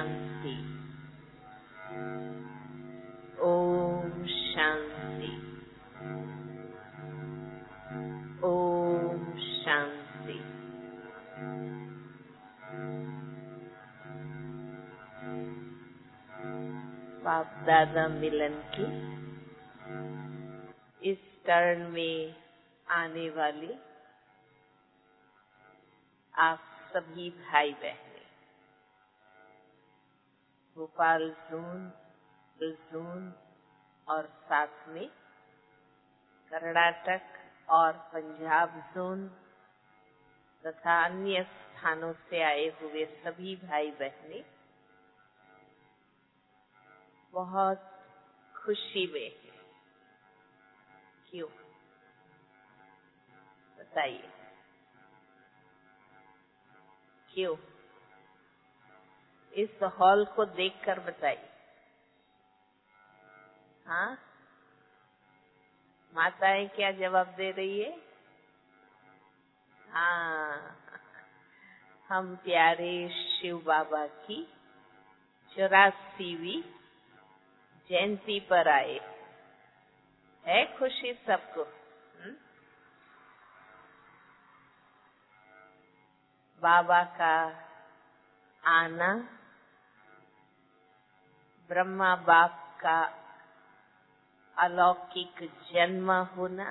शांति। ओम शांति। ओम शांति। बाप दादा मिलन की इस टर्न में आने वाले आप सभी भाई बहने, भोपाल जोन और साथ में कर्नाटक और पंजाब जोन तथा अन्य स्थानों से आए हुए सभी भाई बहने बहुत खुशी में हैं। क्यों बताइए, क्यों? इस हॉल को देखकर बताइए। हाँ, माताएं क्या जवाब दे रही है? हाँ, हम प्यारे शिव बाबा की 84वीं जयंती पर आए। है खुशी सबको? बाबा का आना, ब्रह्मा बाप का अलौकिक जन्म होना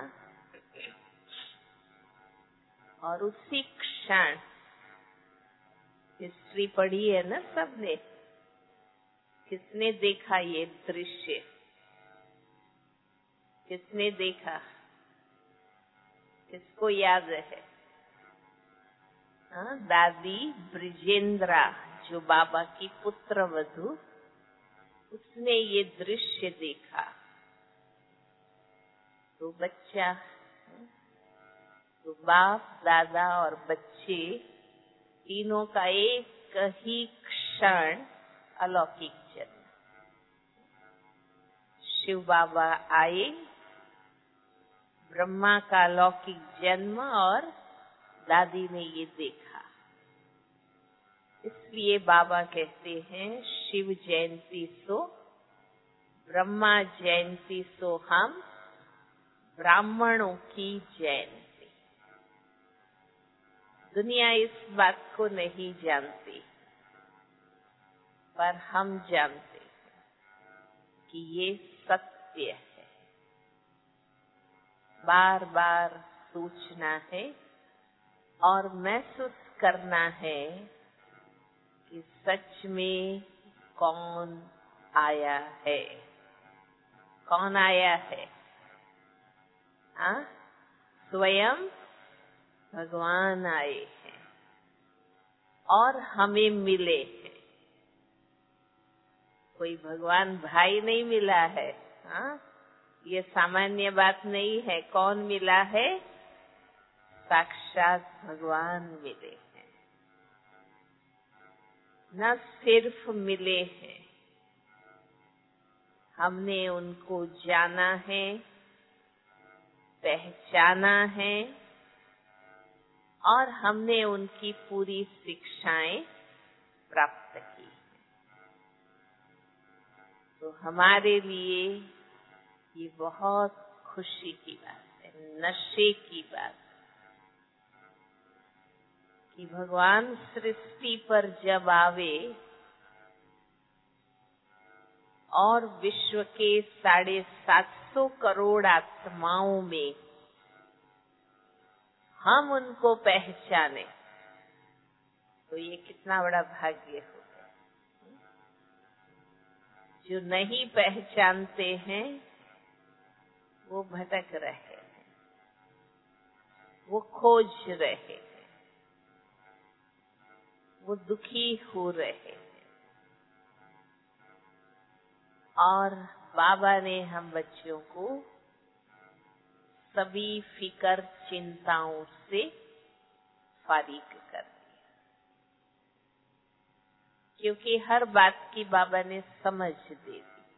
और उसी क्षण हिस्ट्री पढ़ी है ना सबने? किसने देखा ये दृश्य? किसने देखा? किसको याद है? हाँ, दादी ब्रिजेंद्रा जो बाबा की पुत्र वधू, उसने ये दृश्य देखा। तो बच्चा, तो बाप दादा और बच्चे तीनों का एक ही क्षण अलौकिक जन्म। शिव बाबा आए, ब्रह्मा का अलौकिक जन्म और दादी ने ये देखा। इसलिए बाबा कहते हैं शिव जयंती सो ब्रह्मा जयंती सो हम ब्राह्मणों की जयंती। दुनिया इस बात को नहीं जानती, पर हम जानते हैं कि ये सत्य है। बार बार सोचना है और महसूस करना है कि सच में कौन आया है। कौन आया है? हाँ, स्वयं भगवान आए हैं और हमें मिले हैं। कोई भगवान भाई नहीं मिला है। हाँ, ये सामान्य बात नहीं है। कौन मिला है? साक्षात भगवान मिले हैं। न सिर्फ मिले हैं, हमने उनको जाना है, पहचाना है और हमने उनकी पूरी शिक्षाएं प्राप्त की। तो हमारे लिए ये बहुत खुशी की बात है, नशे की बात है कि भगवान सृष्टि पर जब आवे और विश्व के 750 करोड़ आत्माओं में हम उनको पहचाने, तो ये कितना बड़ा भाग्य होगा। जो नहीं पहचानते हैं वो भटक रहे हैं, वो खोज रहे हैं, वो दुखी हो रहे हैं। और बाबा ने हम बच्चों को सभी फिकर चिंताओं से फारिग कर दिया, क्योंकि हर बात की बाबा ने समझ दे दी।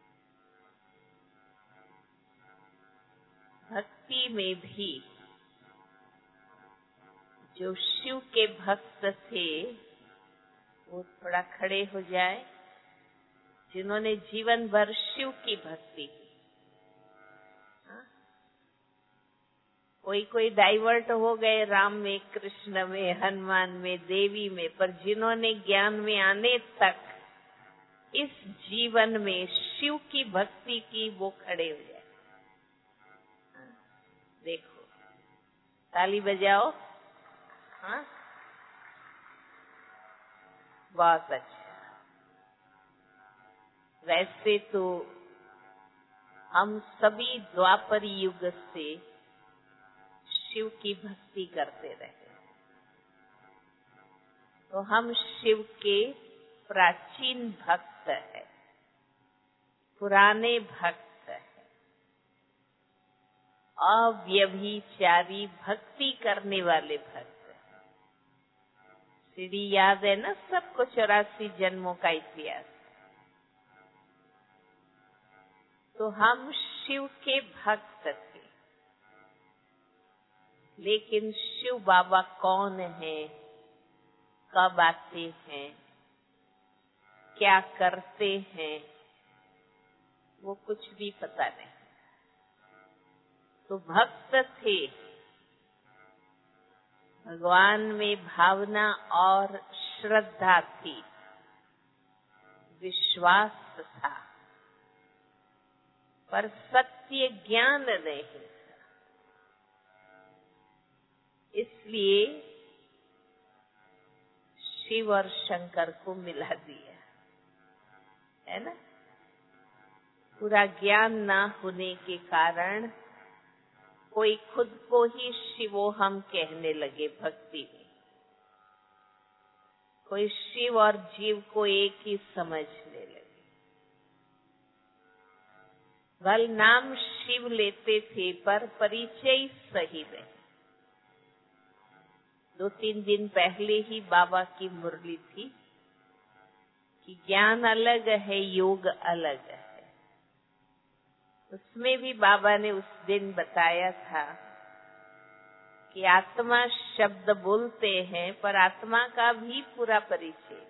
भक्ति में भी जो शिव के भक्त थे वो थोड़ा खड़े हो जाए। जिन्होंने जीवन भर शिव की भक्ति की। कोई डाइवर्ट हो गए राम में, कृष्ण में, हनुमान में, देवी में, पर जिन्होंने ज्ञान में आने तक इस जीवन में शिव की भक्ति की, वो खड़े हो जाए। देखो, ताली बजाओ। हाँ, बहुत अच्छा। वैसे तो हम सभी द्वापर युग से शिव की भक्ति करते रहे, तो हम शिव के प्राचीन भक्त हैं, पुराने भक्त हैं, अव्यभिचारी भक्ति करने वाले भक्त हैं। सीढ़ी याद है ना सबको, 84 जन्मों का इतिहास। तो हम शिव के भक्त थे। लेकिन शिव बाबा कौन है, कब आते हैं, क्या करते हैं, वो कुछ भी पता नहीं। तो भक्त थे, भगवान में भावना और श्रद्धा थी, विश्वास था, पर सत्य ज्ञान नहीं था। इसलिए शिव और शंकर को मिला दिया, है ना। पूरा ज्ञान ना होने के कारण कोई खुद को ही शिवो हम कहने लगे भक्ति में। कोई शिव और जीव को एक ही समझने लगे। भल नाम शिव लेते थे, पर परिचय सही नहीं। 2-3 दिन पहले ही बाबा की मुरली थी कि ज्ञान अलग है, योग अलग है। उसमें भी बाबा ने उस दिन बताया था कि आत्मा शब्द बोलते हैं, पर आत्मा का भी पूरा परिचय है।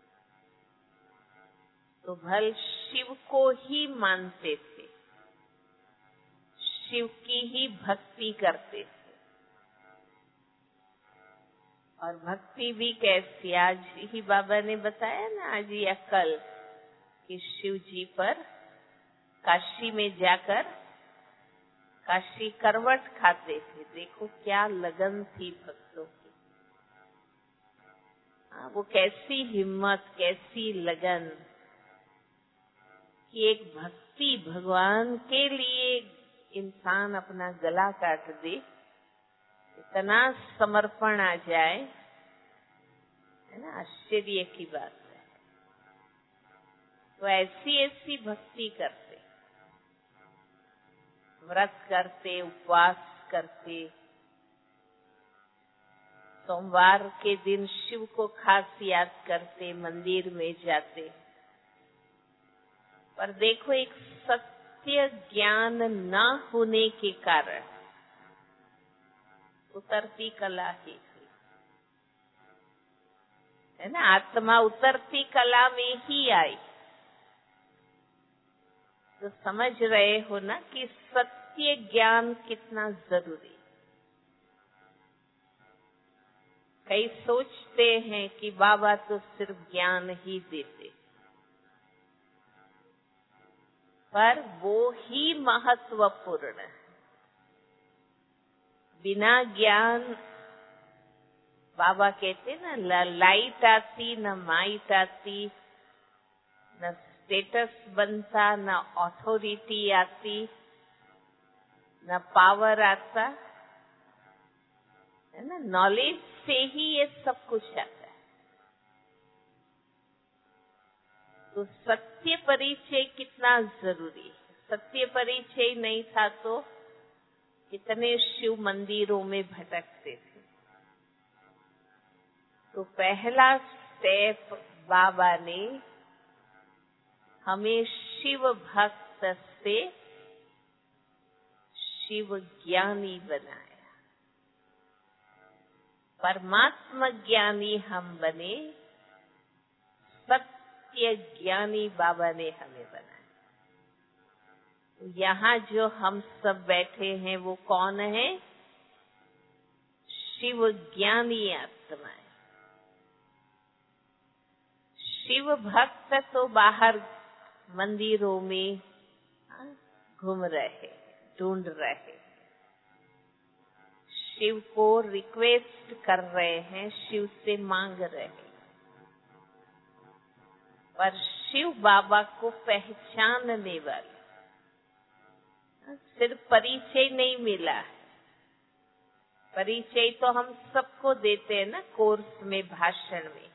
तो भल शिव को ही मानते थे, शिव की ही भक्ति करते थे। और भक्ति भी कैसी, आज ही बाबा ने बताया ना, आज या कल, कि शिव जी पर काशी में जाकर काशी करवट खाते थे। देखो क्या लगन थी भक्तों की। वो कैसी हिम्मत, कैसी लगन कि एक भक्ति भगवान के लिए इंसान अपना गला काट दे, इतना समर्पण आ जाए, है ना, आश्चर्य की बात है। तो ऐसी भक्ति करते, व्रत करते, उपवास करते, सोमवार के दिन शिव को खास याद करते, मंदिर में जाते। पर देखो, एक सत्य ज्ञान न होने के कारण उतरती कला ही थी, है ना। आत्मा उतरती कला में ही आई। तो समझ रहे हो ना कि सत्य ज्ञान कितना जरूरी। कई सोचते हैं कि बाबा तो सिर्फ ज्ञान ही देते, पर वो ही महत्वपूर्ण है। बिना ज्ञान, बाबा कहते ना, लाइट आती न माइट आती, न स्टेटस बनता, न अथॉरिटी आती, न पावर आता, है ना। नॉलेज से ही ये सब कुछ आता है। तो सत्य परिचय कितना जरूरी है। सत्य परिचय नहीं था तो कितने शिव मंदिरों में भटकते थे। तो पहला स्टेप बाबा ने हमें शिव भक्त से शिव ज्ञानी बनाया। परमात्मा ज्ञानी हम बने, सत्य ज्ञानी बाबा ने हमें बनाया। यहाँ जो हम सब बैठे हैं वो कौन है? शिव ज्ञानी आत्माएं। शिव भक्त तो बाहर मंदिरों में घूम रहे, ढूंढ रहे, शिव को रिक्वेस्ट कर रहे हैं, शिव से मांग रहे हैं, पर शिव बाबा को पहचानने वाले सिर्फ परिचय नहीं मिला है। परिचय तो हम सबको देते हैं ना कोर्स में, भाषण में।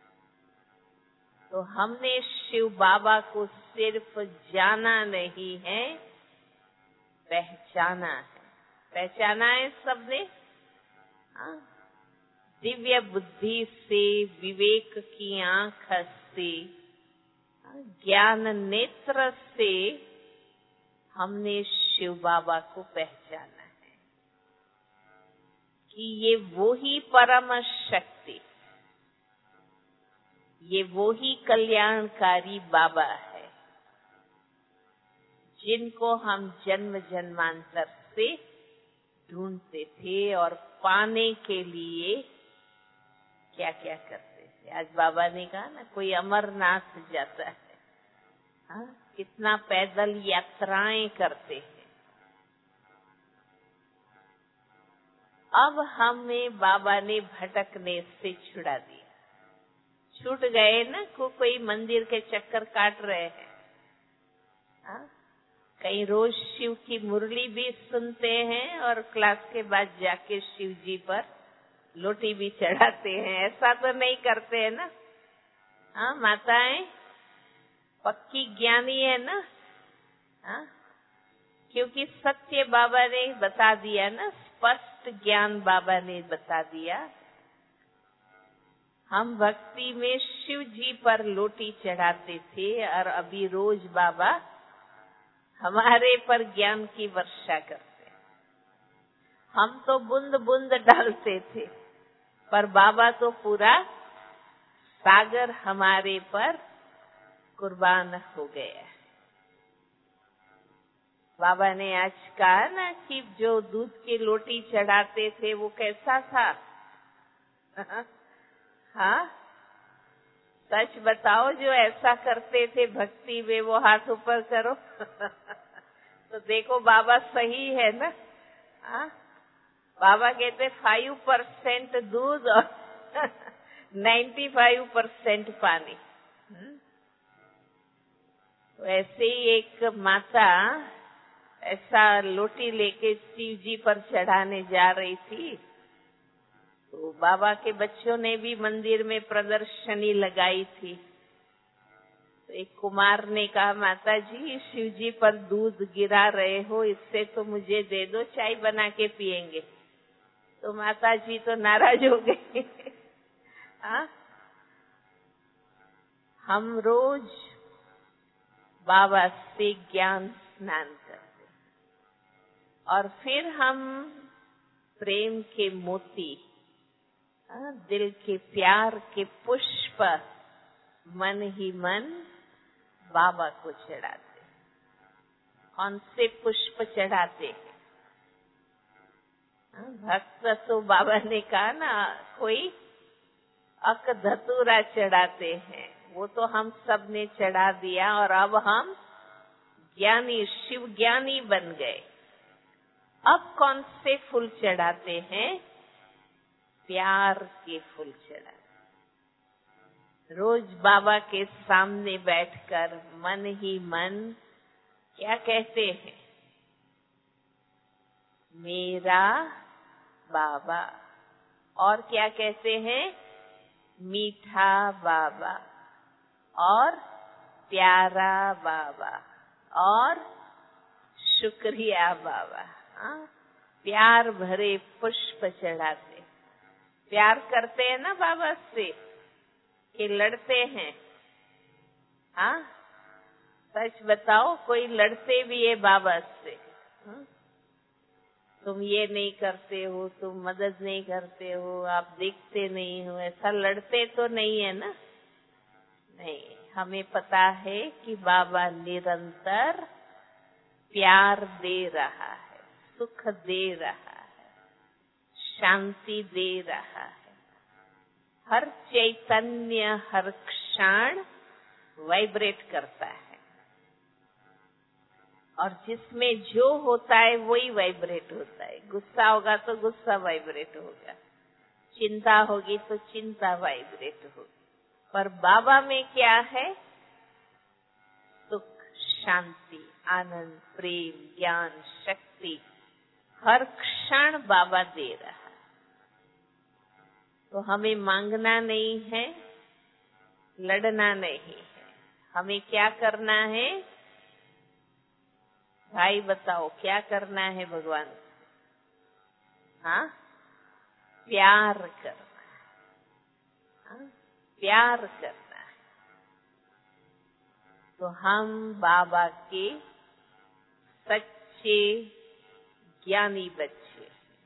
तो हमने शिव बाबा को सिर्फ जाना नहीं है, पहचाना है। पहचाना है सबने? दिव्य बुद्धि से, विवेक की आंख से, ज्ञान नेत्र से हमने शिव बाबा को पहचाना है कि ये वो ही परम शक्ति, ये वो ही कल्याणकारी बाबा है जिनको हम जन्म जन्मांतर से ढूंढते थे और पाने के लिए क्या क्या करते थे। आज बाबा ने कहा ना, कोई अमरनाथ जाता है, हाँ, कितना पैदल यात्राएं करते हैं। अब हमें बाबा ने भटकने से छुड़ा दिया। छूट गए ना, कोई मंदिर के चक्कर काट रहे हैं, हाँ? कहीं रोज शिव की मुरली भी सुनते हैं और क्लास के बाद जाके शिव जी पर लोटी भी चढ़ाते हैं। ऐसा तो नहीं करते हैं ना? हाँ, माताएं पक्की ज्ञानी है ना? हाँ, क्योंकि सत्य बाबा ने बता दिया ना, स्पष्ट ज्ञान बाबा ने बता दिया। हम भक्ति में शिव जी पर लोटी चढ़ाते थे और अभी रोज बाबा हमारे पर ज्ञान की वर्षा करते। हम तो बूंद बूंद डालते थे, पर बाबा तो पूरा सागर हमारे पर कुर्बान हो गया। बाबा ने आज कहा ना कि जो दूध की लोटी चढ़ाते थे वो कैसा था? हाँ, सच बताओ, जो ऐसा करते थे भक्ति में, वो हाथ ऊपर करो। तो देखो बाबा सही है ना? हाँ, बाबा कहते 5% दूध और 95% पानी। तो ऐसे ही एक माता ऐसा लोटी लेके शिव जी पर चढ़ाने जा रही थी, तो बाबा के बच्चों ने भी मंदिर में प्रदर्शनी लगाई थी। तो एक कुमार ने कहा, माता जी शिव जी पर दूध गिरा रहे हो, इससे तो मुझे दे दो, चाय बना के पिएंगे। तो माता जी तो नाराज हो गई। हाँ, हम रोज बाबा से ज्ञान स्नान करते और फिर हम प्रेम के मोती, दिल के प्यार के पुष्प मन ही मन बाबा को चढ़ाते। कौन से पुष्प चढ़ाते हैं? भक्त तो बाबा ने कहा ना, कोई अक धतूरा चढ़ाते हैं, वो तो हम सब ने चढ़ा दिया और अब हम ज्ञानी, शिव ज्ञानी बन गए। अब कौन से फूल चढ़ाते हैं? प्यार के फूल चढ़ाते। रोज बाबा के सामने बैठकर मन ही मन क्या कहते हैं? मेरा बाबा। और क्या कहते हैं? मीठा बाबा और प्यारा बाबा और शुक्रिया बाबा। हाँ, प्यार भरे पुष्प चढ़ाते। प्यार करते हैं ना बाबा से कि लड़ते हैं? हाँ, सच बताओ, कोई लड़ते भी है बाबा से? तुम ये नहीं करते हो, तुम मदद नहीं करते हो, आप देखते नहीं हो, ऐसा लड़ते तो नहीं है ना? नहीं, हमें पता है कि बाबा निरंतर प्यार दे रहा है, सुख दे रहा है, शांति दे रहा है। हर चैतन्य हर क्षण वाइब्रेट करता है और जिसमें जो होता है वही वाइब्रेट होता है। गुस्सा होगा तो गुस्सा वाइब्रेट होगा, चिंता होगी तो चिंता वाइब्रेट होगी। पर बाबा में क्या है? सुख, शांति, आनंद, प्रेम, ज्ञान, शक्ति हर क्षण बाबा दे रहा है। तो हमें मांगना नहीं है, लड़ना नहीं है। हमें क्या करना है? भाई बताओ क्या करना है भगवान? हाँ, प्यार करना है। हाँ? प्यार करना है। तो हम बाबा के सच्चे ज्ञानी बच्चे,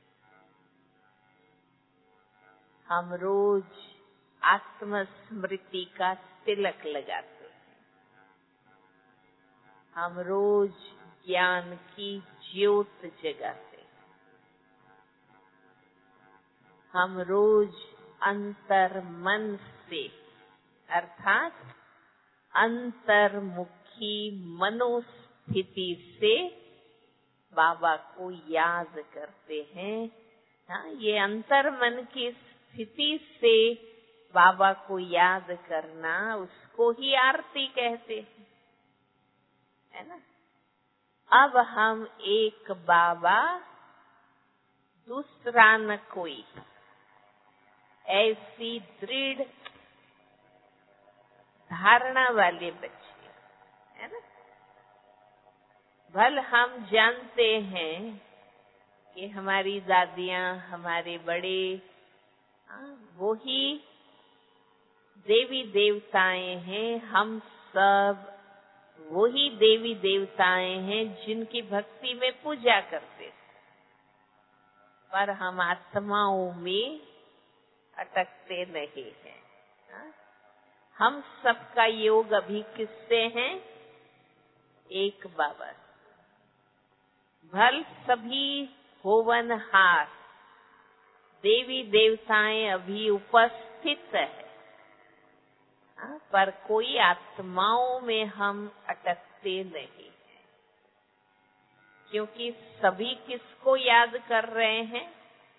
हम रोज आत्मस्मृति का तिलक लगाते हैं। हम रोज ज्ञान की ज्योत जगाते हैं। हम रोज अंतर मन से अर्थात अंतर्मुखी मनोस्थिति से बाबा को याद करते हैं। हाँ, ये अंतर मन की स्थिति से बाबा को याद करना, उसको ही आरती कहते हैं, है ना। अब हम एक बाबा दूसरा न कोई, ऐसी दृढ़ धारणा वाले बच्चे, है ना। भल हम जानते हैं कि हमारी दादियां, हमारे बड़े, वो ही देवी देवताएं हैं। हम सब वही देवी देवताएं हैं जिनकी भक्ति में पूजा करते थे। पर हम आत्माओं में अटकते नहीं हैं। हम सबका योग अभी किससे है? एक बाबा। भल सभी होवनहार देवी देवताएं अभी उपस्थित है, पर कोई आत्माओं में हम अटकते नहीं हैं। क्योंकि सभी किसको याद कर रहे हैं?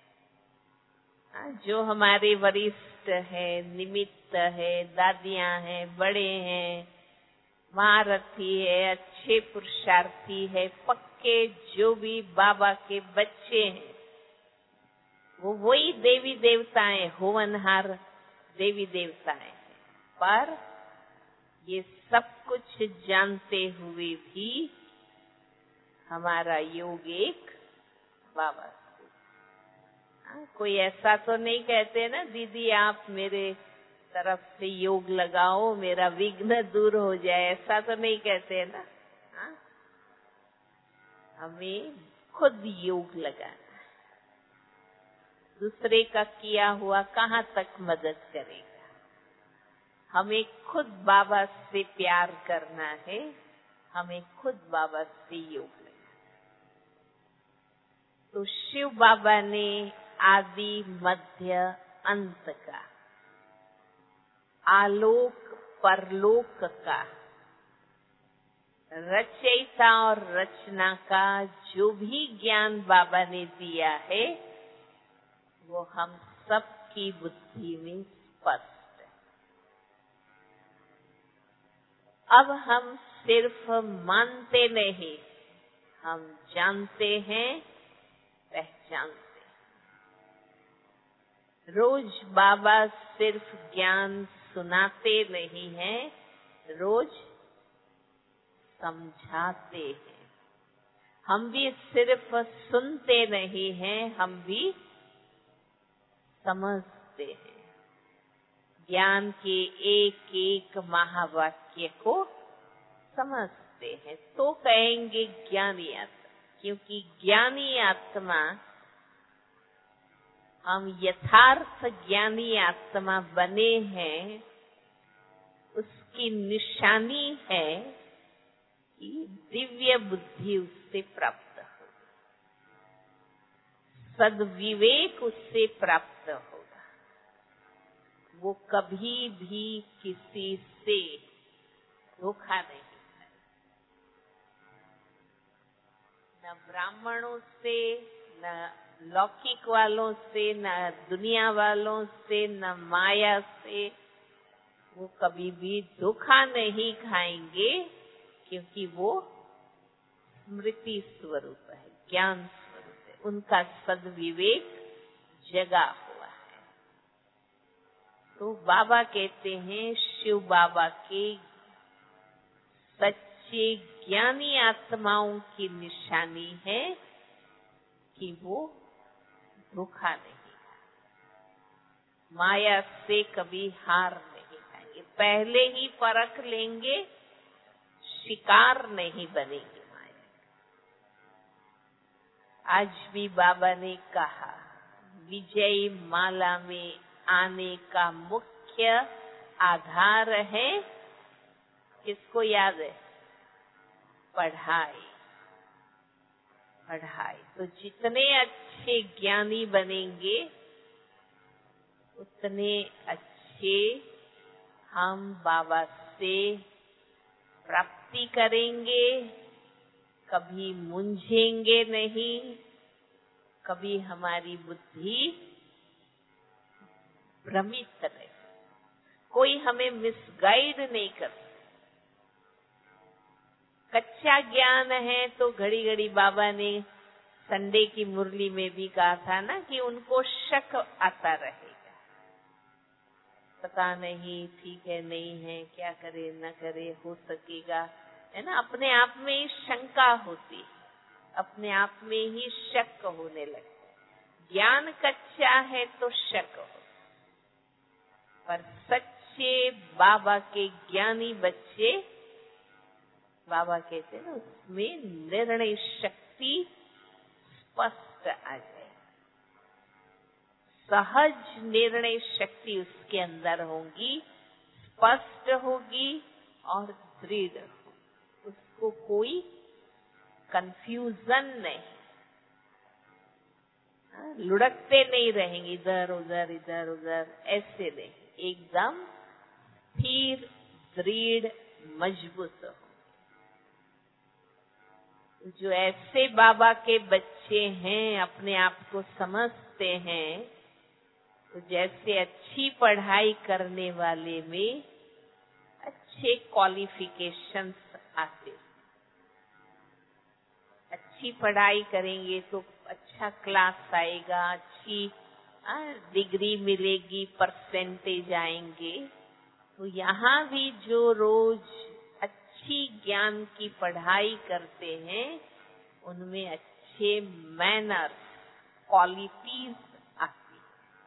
जो हमारे वरिष्ठ है, निमित्त है, दादियां हैं, बड़े हैं, महारथी है, अच्छे पुरुषार्थी है, पक्के जो भी बाबा के बच्चे हैं, वो वही देवी देवताएं, होवनहार देवी देवताएं हैं। पर ये सब कुछ जानते हुए भी हमारा योग एक बाबा से। कोई ऐसा तो नहीं कहते ना, दीदी आप मेरे तरफ से योग लगाओ, मेरा विघ्न दूर हो जाए, ऐसा तो नहीं कहते ना। हमें खुद योग लगाना है। दूसरे का किया हुआ कहाँ तक मदद करेगा? हमें खुद बाबा से प्यार करना है, हमें खुद बाबा से योग लेना है। तो शिव बाबा ने आदि मध्य अंत का, आलोक परलोक का, रचयिता और रचना का जो भी ज्ञान बाबा ने दिया है, वो हम सबकी बुद्धि में स्पष्ट है। अब हम सिर्फ मानते नहीं, हम जानते हैं, पहचानते हैं। रोज बाबा सिर्फ ज्ञान सुनाते नहीं हैं, रोज समझाते हैं। हम भी सिर्फ सुनते नहीं हैं, हम भी समझते हैं। ज्ञान के एक एक महावाक्य को समझते हैं तो कहेंगे ज्ञानी आत्मा। क्योंकि ज्ञानी आत्मा, हम यथार्थ ज्ञानी आत्मा बने हैं, उसकी निशानी है कि दिव्य बुद्धि उससे प्राप्त हो, सद्विवेक उससे प्राप्त होगा। वो कभी भी किसी से धोखा नहीं, न ब्राह्मणों से, न लौकिक वालों से, न दुनिया वालों से, न माया से वो कभी भी धोखा नहीं खाएंगे, क्योंकि वो स्मृति स्वरूप है, ज्ञान स्वरूप है, उनका सद्विवेक जगा हुआ है। तो बाबा कहते हैं शिव बाबा के सच्चे ज्ञानी आत्माओं की निशानी है कि वो धोखा नहीं, माया से कभी हार नहीं खाएंगे, पहले ही परख लेंगे, शिकार नहीं बनेंगे माया। आज भी बाबा ने कहा विजय माला में आने का मुख्य आधार है, किसको याद है? पढ़ाई। पढ़ाई। तो जितने अच्छे ज्ञानी बनेंगे उतने अच्छे हम बाबा से प्राप्ति करेंगे, कभी मूंझेंगे नहीं, कभी हमारी बुद्धि भ्रमित नहीं, कोई हमें मिसगाइड नहीं कर सकता। कच्चा ज्ञान है तो घड़ी घड़ी बाबा ने संडे की मुरली में भी कहा था ना कि उनको शक आता रहेगा, पता नहीं ठीक है नहीं है, क्या करे न करे, हो सकेगा, है ना। अपने आप में ही शंका होती, अपने आप में ही शक होने लगता है। ज्ञान कच्चा है तो शक हो, पर सच्चे बाबा के ज्ञानी बच्चे, बाबा कहते हैं ना, उसमें निर्णय शक्ति स्पष्ट आ जाए, सहज निर्णय शक्ति उसके अंदर होगी, स्पष्ट होगी और दृढ़ होगी, उसको कोई कंफ्यूजन नहीं, लुढ़कते नहीं रहेंगे इधर उधर इधर उधर, ऐसे नहीं, एकदम स्थिर दृढ़ मजबूत हो। जो ऐसे बाबा के बच्चे हैं, अपने आप को समझते हैं, तो जैसे अच्छी पढ़ाई करने वाले में अच्छे क्वालिफिकेशंस आते, अच्छी पढ़ाई करेंगे तो अच्छा क्लास आएगा, अच्छी डिग्री मिलेगी, परसेंटेज आएंगे। तो यहाँ भी जो रोज अच्छी ज्ञान की पढ़ाई करते हैं, उनमें अच्छे मैनर्स, क्वालिटीज आती।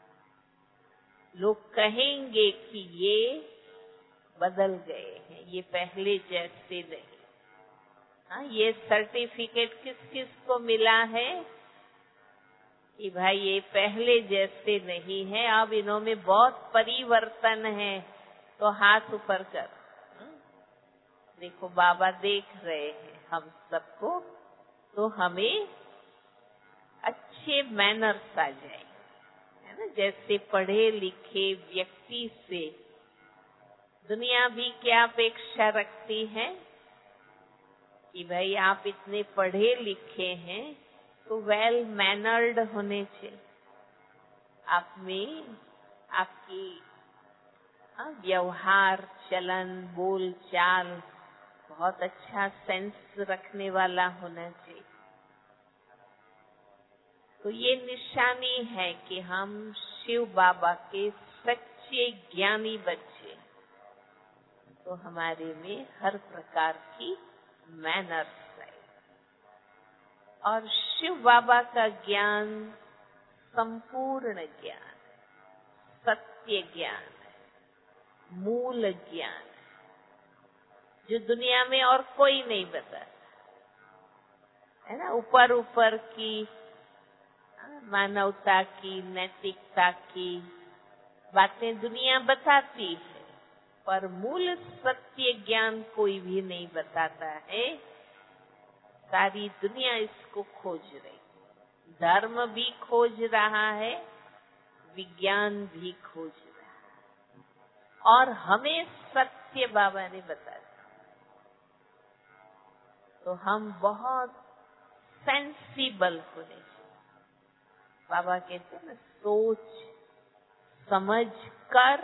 लोग कहेंगे कि ये बदल गए हैं, ये पहले जैसे नहीं। हाँ, ये सर्टिफिकेट किस किस को मिला है कि भाई ये पहले जैसे नहीं है, अब इनमें बहुत परिवर्तन है, तो हाथ ऊपर कर। देखो बाबा देख रहे हैं हम सबको, तो हमें अच्छे मैनर्स आ जाए, है ना। जैसे पढ़े लिखे व्यक्ति से दुनिया भी क्या अपेक्षा रखती है कि भाई आप इतने पढ़े लिखे हैं तो वेल मैनर्ड होने चाहिए, आप में आपकी व्यवहार, चलन, बोल चाल बहुत अच्छा सेंस रखने वाला होना चाहिए। तो ये निशानी है कि हम शिव बाबा के सच्चे ज्ञानी बच्चे, तो हमारे में हर प्रकार की मैनर्स है। और शिव बाबा का ज्ञान संपूर्ण ज्ञान, सत्य ज्ञान, मूल ज्ञान, जो दुनिया में और कोई नहीं बताता, है ना। ऊपर ऊपर की मानवता की, नैतिकता की बातें दुनिया बताती है, पर मूल सत्य ज्ञान कोई भी नहीं बताता है। सारी दुनिया इसको खोज रही, धर्म भी खोज रहा है, विज्ञान भी खोज रहा है, और हमें सत्य बाबा ने बता दिया। तो हम बहुत सेंसिबल होने चाहिए। बाबा कहते हैं ना, सोच समझ कर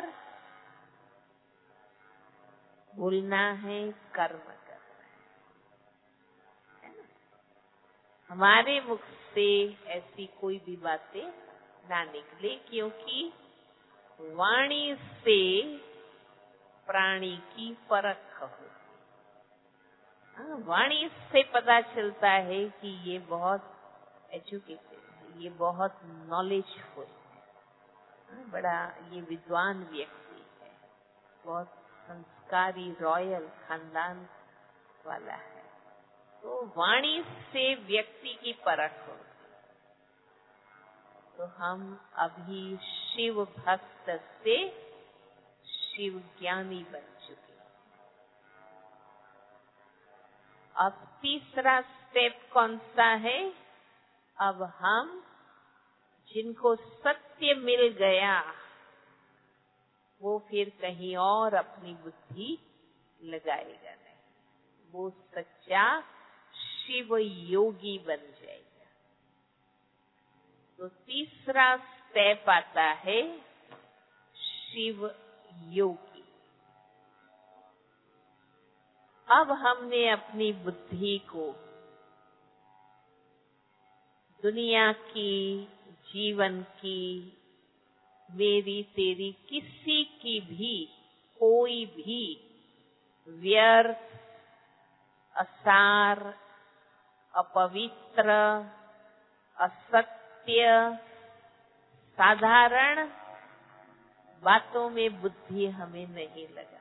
बोलना है, कर्म करना है ना? हमारे मुख से ऐसी कोई भी बातें ना निकले, क्योंकि वाणी से प्राणी की परख होती है। वाणी से पता चलता है कि ये बहुत एजुकेटेड है, ये बहुत नॉलेजफुल है, बड़ा ये विद्वान व्यक्ति है, बहुत संस्कारी रॉयल खानदान वाला है। तो वाणी से व्यक्ति की परख होती। तो हम अभी शिव भक्त से शिव ज्ञानी बन चुके हैं। अब तीसरा स्टेप कौन सा है? अब हम जिनको सत्य मिल गया वो फिर कहीं और अपनी बुद्धि लगाएगा नहीं, वो सच्चा शिव योगी बन जाएगा। तो तीसरा स्टेप आता है शिव योगी। अब हमने अपनी बुद्धि को दुनिया की, जीवन की, मेरी तेरी किसी की भी, कोई भी व्यर्थ, असार, अपवित्र, असत्य, साधारण बातों में बुद्धि हमें नहीं लगा।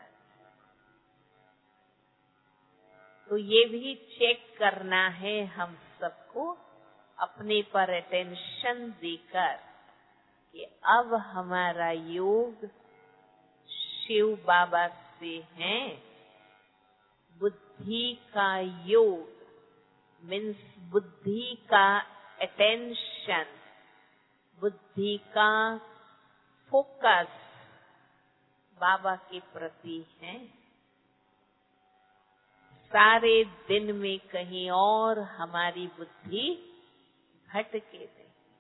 तो ये भी चेक करना है हम सबको, अपने पर अटेंशन देकर कि अब हमारा योग शिव बाबा से है। बुद्धि का योग मीन्स बुद्धि का अटेंशन, बुद्धि का फोकस बाबा के प्रति है। सारे दिन में कहीं और हमारी बुद्धि भटके नहीं,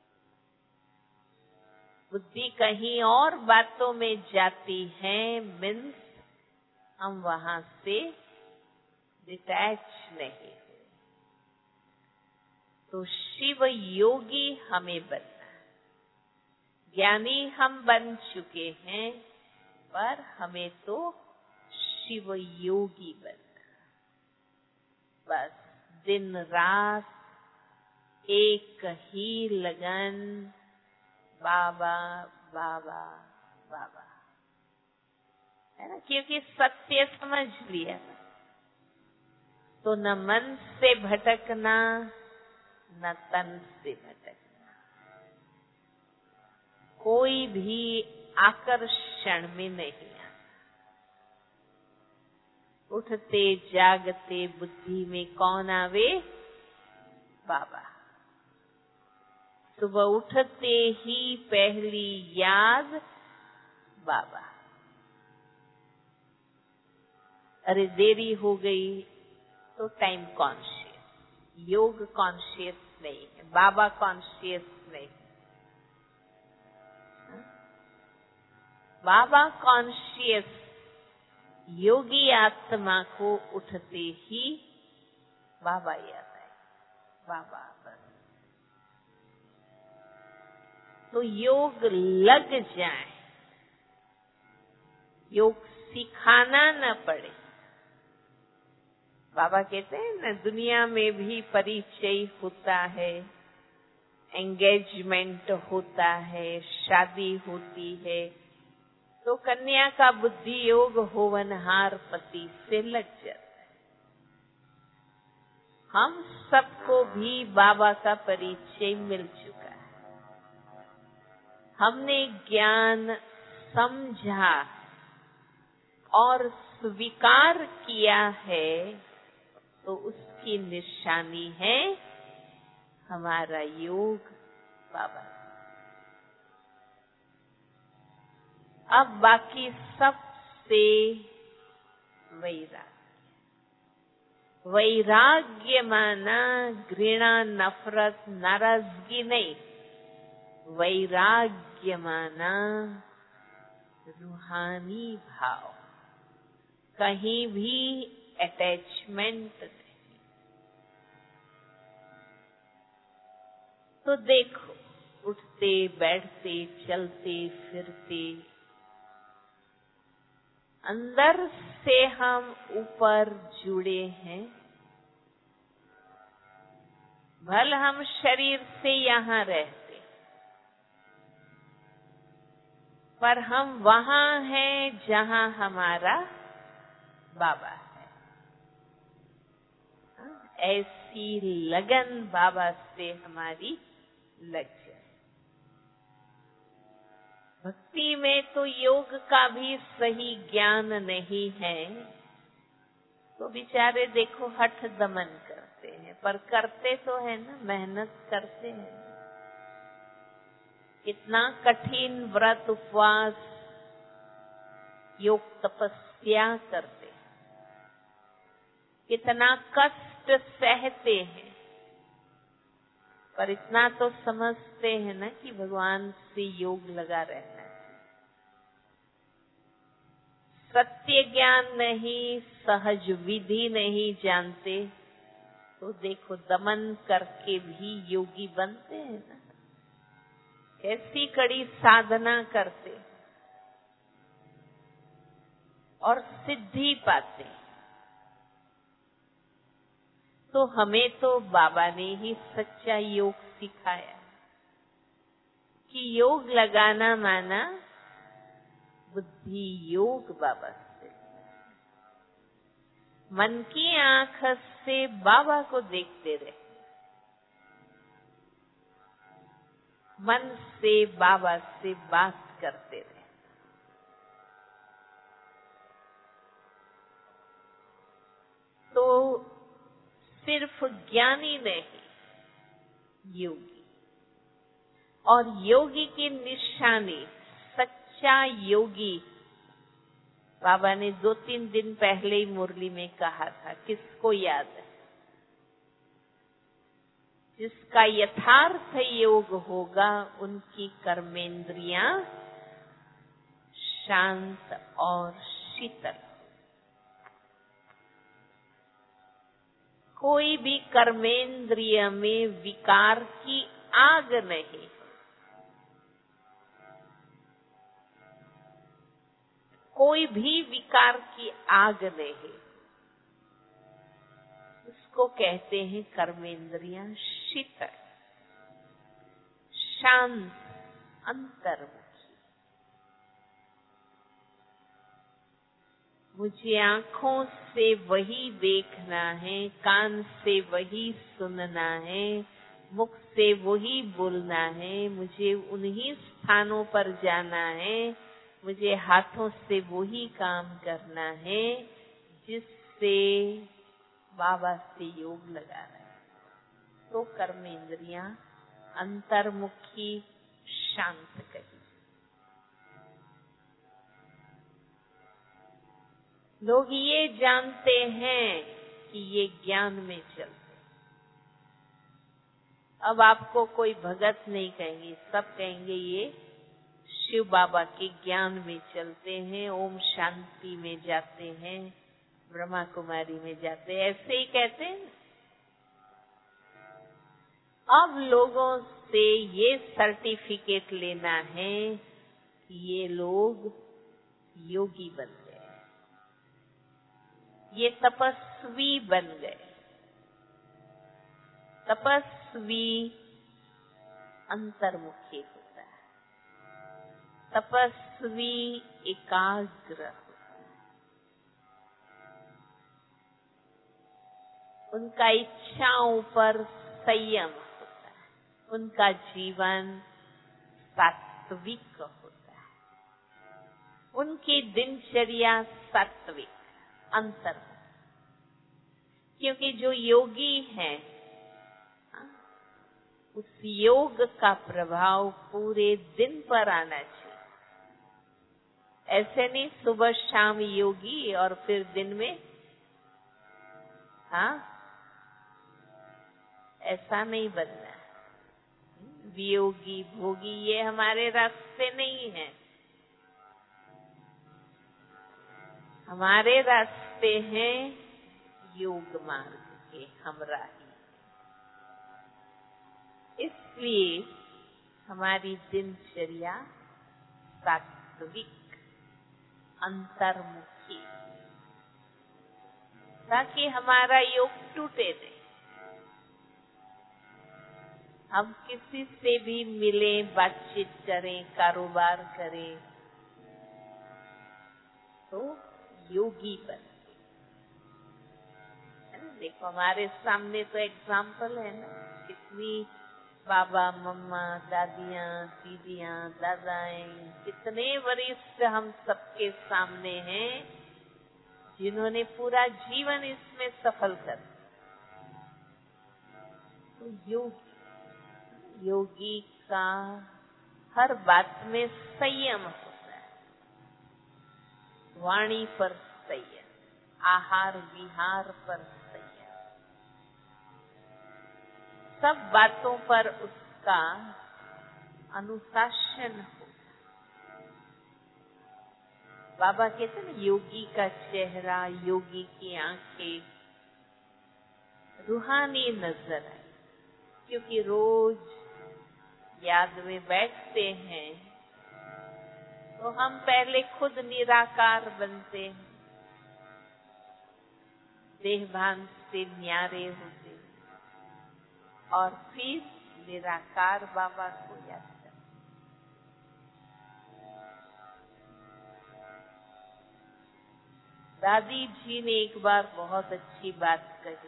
बुद्धि कहीं और बातों में जाती है, मीन्स हम वहां से डिटैच नहीं हुए। तो शिव योगी हमें बनना है। ज्ञानी हम बन चुके हैं, पर हमें तो शिव योगी बनना। बस दिन रात एक ही लगन, बाबा बाबा बाबा, है ना? क्योंकि सत्य समझ लिया, तो न मन से भटकना, न तन से भटकना, कोई भी आकर्षण में नहीं आना। उठते जागते बुद्धि में कौन आवे? बाबा। सुबह उठते ही पहली याद बाबा। अरे देरी हो गई तो टाइम कॉन्शियस, योग कॉन्शियस नहीं है, बाबा कॉन्शियस नहीं। बाबा कॉन्शियस योगी आत्मा को उठते ही बाबा याद आए, बाबा बस। तो योग लग जाए, योग सिखाना न पड़े। बाबा कहते हैं ना, दुनिया में भी परिचय होता है, एंगेजमेंट होता है, शादी होती है, तो कन्या का बुद्धि योग होवनहार पति से लग जाता है। हम सबको भी बाबा का परिचय मिल चुका है, हमने ज्ञान समझा, और स्वीकार किया है तो उसकी निशानी है हमारा योग बाबा। अब बाकी सबसे वैराग्य। वैराग्य माना घृणा, नफरत, नाराजगी नहीं। वैराग्य माना रूहानी भाव, कहीं भी अटैचमेंट नहीं। तो देखो, उठते बैठते चलते फिरते अंदर से हम ऊपर जुड़े हैं। भल हम शरीर से यहाँ रहते, पर हम वहाँ हैं जहाँ हमारा बाबा है। ऐसी लगन बाबा से हमारी लग जाए। भक्ति में तो योग का भी सही ज्ञान नहीं है, तो बेचारे देखो हठ दमन करते हैं, पर करते तो है ना, मेहनत करते हैं। कितना कठिन व्रत उपवास योग तपस्या करते हैं, कितना कष्ट सहते हैं, पर इतना तो समझते हैं ना कि भगवान से योग लगा रहना है। सत्य ज्ञान नहीं, सहज विधि नहीं जानते, तो देखो दमन करके भी योगी बनते हैं ना। कैसी कड़ी साधना करते और सिद्धि पाते। तो हमें तो बाबा ने ही सच्चा योग सिखाया कि योग लगाना माना बुद्धि योग बाबा से। मन की आंख से बाबा को देखते रहे, मन से बाबा से बात करते रहे। तो सिर्फ ज्ञानी नहीं, योगी। और योगी की निशानी, सच्चा योगी, बाबा ने 2-3 दिन पहले ही मुरली में कहा था, किसको याद है? जिसका यथार्थ योग होगा, उनकी कर्मेंद्रियां शांत और शीतल। कोई भी कर्मेंद्रिय में विकार की आग नहीं। कोई भी विकार की आग नहीं। उसको कहते हैं कर्मेंद्रियां शीतल, शांत, अंतर्मुखी। मुझे आंखों से वही देखना है, कान से वही सुनना है, मुख से वही बोलना है, मुझे उन्हीं स्थानों पर जाना है, मुझे हाथों से वही काम करना है जिससे बाबा से योग लगा रहे हैं। तो कर्मेंद्रियां अंतर्मुखी, शांत कही। लोग ये जानते हैं कि ये ज्ञान में चलते। अब आपको कोई भगत नहीं कहेंगे, सब कहेंगे ये शिव बाबा के ज्ञान में चलते हैं, ओम शांति में जाते हैं, ब्रह्मा कुमारी में जाते हैं, ऐसे ही कहते हैं। अब लोगों से ये सर्टिफिकेट लेना है कि ये लोग योगी बन गए, ये तपस्वी बन गए। तपस्वी अंतर्मुखी होता है, तपस्वी एकाग्र होता है, उनका इच्छाओं पर संयम होता है, उनका जीवन सात्विक होता है, उनकी दिनचर्या सात्विक, अंतर, क्योंकि जो योगी है उस योग का प्रभाव पूरे दिन पर आना चाहिए। ऐसे नहीं सुबह शाम योगी और फिर दिन में, ऐसा नहीं बनना। वियोगी भोगी ये हमारे रास्ते नहीं है। हमारे रास्ते हैं योग मार्ग के हमराही। इसलिए हमारी दिनचर्या सात्विक, अंतर्मुखी, ताकि हमारा योग टूटे नहीं। हम किसी से भी मिलें, बातचीत करें, कारोबार करें तो योगी बने। देखो हमारे सामने तो एग्जाम्पल है ना, कितनी बाबा मम्मा, दादियाँ, दीदियाँ, दादाएं, कितने वरिष्ठ हम सबके सामने हैं जिन्होंने पूरा जीवन इसमें सफल कर। तो योगी का हर बात में संयम होता है। वाणी पर संयम, आहार विहार पर संयम, सब बातों पर उसका अनुशासन हो। बाबा कहते हैं योगी का चेहरा, योगी की आंखें रूहानी नजर आए, क्योंकि रोज याद में बैठते हैं तो हम पहले खुद निराकार बनते हैं, देहभान से न्यारे होते हैं और फिर निराकार बाबा को याद करते। दादी जी ने एक बार बहुत अच्छी बात कही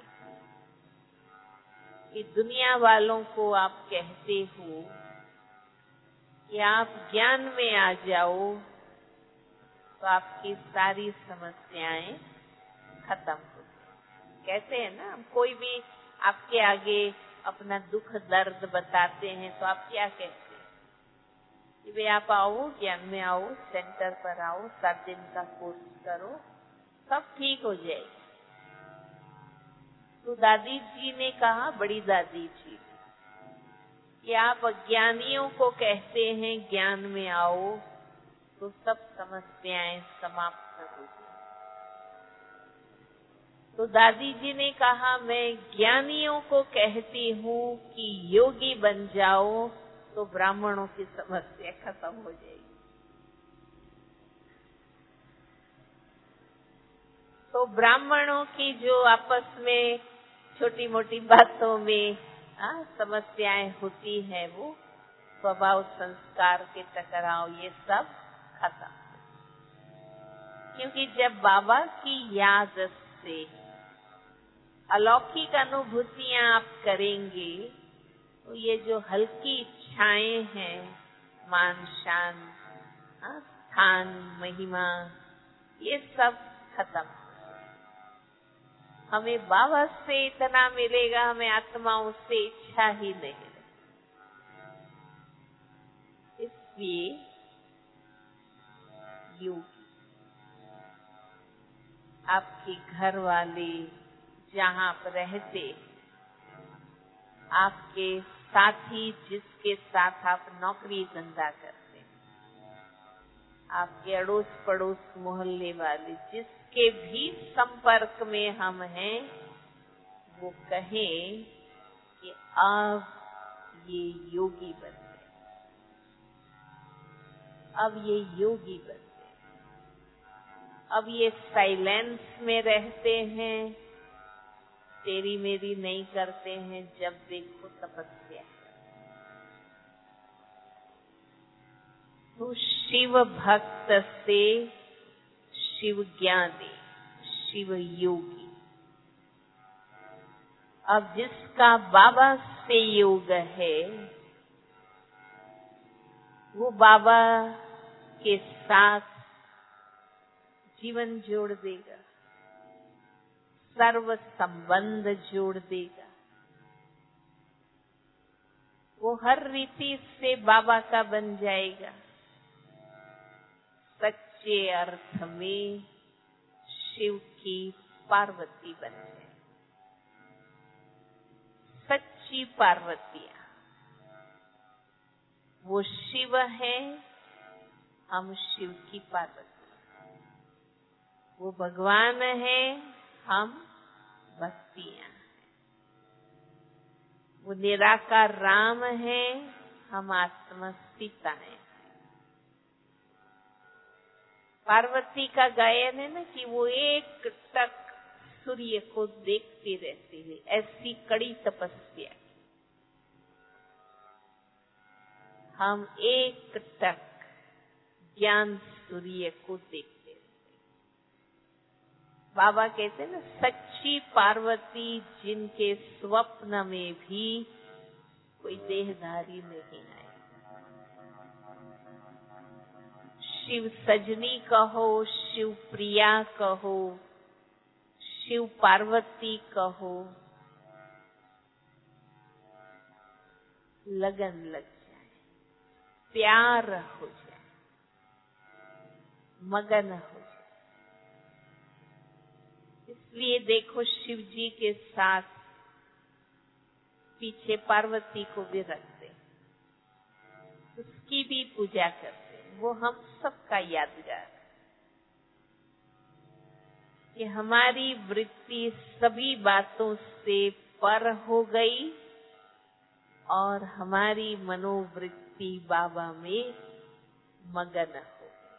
कि दुनिया वालों को आप कहते हो कि आप ज्ञान में आ जाओ तो आपकी सारी समस्याएं खत्म हो जाए। कहते हैं ना, कोई भी आपके आगे अपना दुख दर्द बताते हैं तो आप क्या कहते हैं कि भाई आप आओ, ज्ञान में आओ, सेंटर पर आओ, 7 दिन का कोर्स करो, सब ठीक हो जाएगा। तो दादी जी ने कहा, बड़ी दादी जी, कि आप अज्ञानियों को कहते हैं ज्ञान में आओ तो सब समस्याएं समाप्त हो जाए। तो दादी जी ने कहा, मैं ज्ञानियों को कहती हूँ कि योगी बन जाओ तो ब्राह्मणों की समस्या खत्म हो जाएगी। तो ब्राह्मणों की जो आपस में छोटी मोटी बातों में समस्याएं होती हैं, वो स्वभाव संस्कार के टकराव, ये सब खत्म। क्योंकि जब बाबा की याद से अलौकिक अनुभूतियां आप करेंगे तो ये जो हल्की इच्छाएं हैं, मान शान, स्थान, महिमा, ये सब खत्म। हमें बाबा से इतना मिलेगा, हमें आत्माओं से इच्छा ही नहीं है। इसलिए योगी, आपके घर वाले, जहाँ आप रहते, आपके साथी जिसके साथ आप नौकरी धंधा करते, आपके अड़ोस पड़ोस मोहल्ले वाले, जिसके भी संपर्क में हम हैं, वो कहें कि अब ये योगी बन गए, अब ये योगी बन गए, अब ये साइलेंस में रहते हैं, तेरी मेरी नहीं करते हैं, जब देखो तपस्या। तो शिव भक्त से शिव ज्ञानी, शिव योगी। अब जिसका बाबा से योग है, वो बाबा के साथ जीवन जोड़ देगा, सर्व संबंध जोड़ देगा। वो हर रीति से बाबा का बन जाएगा। सच्चे अर्थ में शिव की पार्वती बन जाए। सच्ची पार्वतियां, वो शिव है, हम शिव की पार्वती। वो भगवान है, हम भक्तियां। वो निराकार राम है, हम आत्मा सीताएं। पार्वती का गायन है ना कि वो एक टक सूर्य को देखती रहती है, ऐसी कड़ी तपस्या। हम एक टक ज्ञान सूर्य को देखते। बाबा कहते हैं ना, सच्ची पार्वती जिनके स्वप्न में भी कोई देहधारी नहीं आए। शिव सजनी कहो, शिव प्रिया कहो, शिव पार्वती कहो, लगन लग जाए, प्यार हो जाए, मगन हो जाए। इसलिए देखो, शिव जी के साथ पीछे पार्वती को भी रखते, उसकी भी पूजा करते। वो हम सबका यादगार कि हमारी वृत्ति सभी बातों से पर हो गई और हमारी मनोवृत्ति बाबा में मगन हो गई।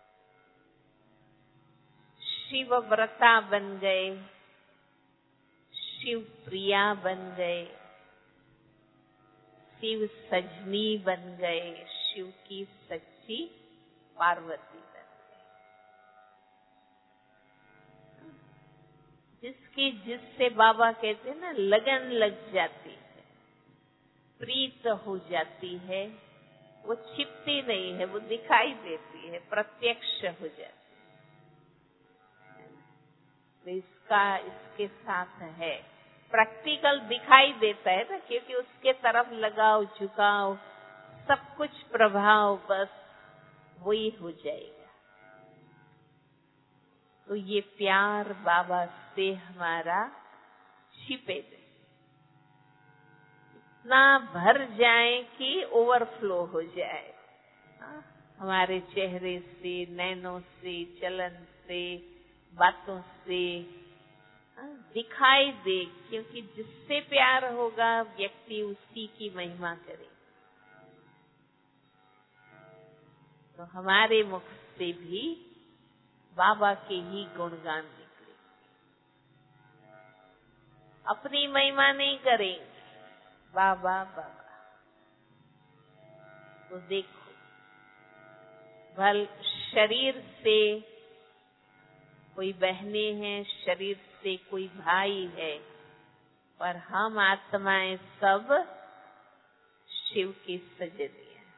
शिव व्रता बन गए, शिव प्रिया बन गए, शिव सजनी बन गए, शिव की सच्ची पार्वती बन गए। जिससे बाबा कहते हैं ना, लगन लग जाती है, प्रीत हो जाती है, वो छिपती नहीं है, वो दिखाई देती है, प्रत्यक्ष हो जाती है। तो इसके साथ है, प्रैक्टिकल दिखाई देता है ना, क्योंकि उसके तरफ लगाव झुकाव सब कुछ प्रभाव बस वही हो जाएगा। तो ये प्यार बाबा से हमारा छिपे दे, इतना भर जाए कि ओवरफ्लो हो जाए। हमारे चेहरे से, नैनों से, चलन से, बातों से दिखाई दे, क्योंकि जिससे प्यार होगा व्यक्ति उसी की महिमा करे। तो हमारे मुख से भी बाबा के ही गुणगान निकले, अपनी महिमा नहीं करेंगे, बाबा बाबा। तो देखो, भल शरीर से कोई बहनें हैं, शरीर से कोई भाई है, पर हम आत्माएं सब शिव की सजनी।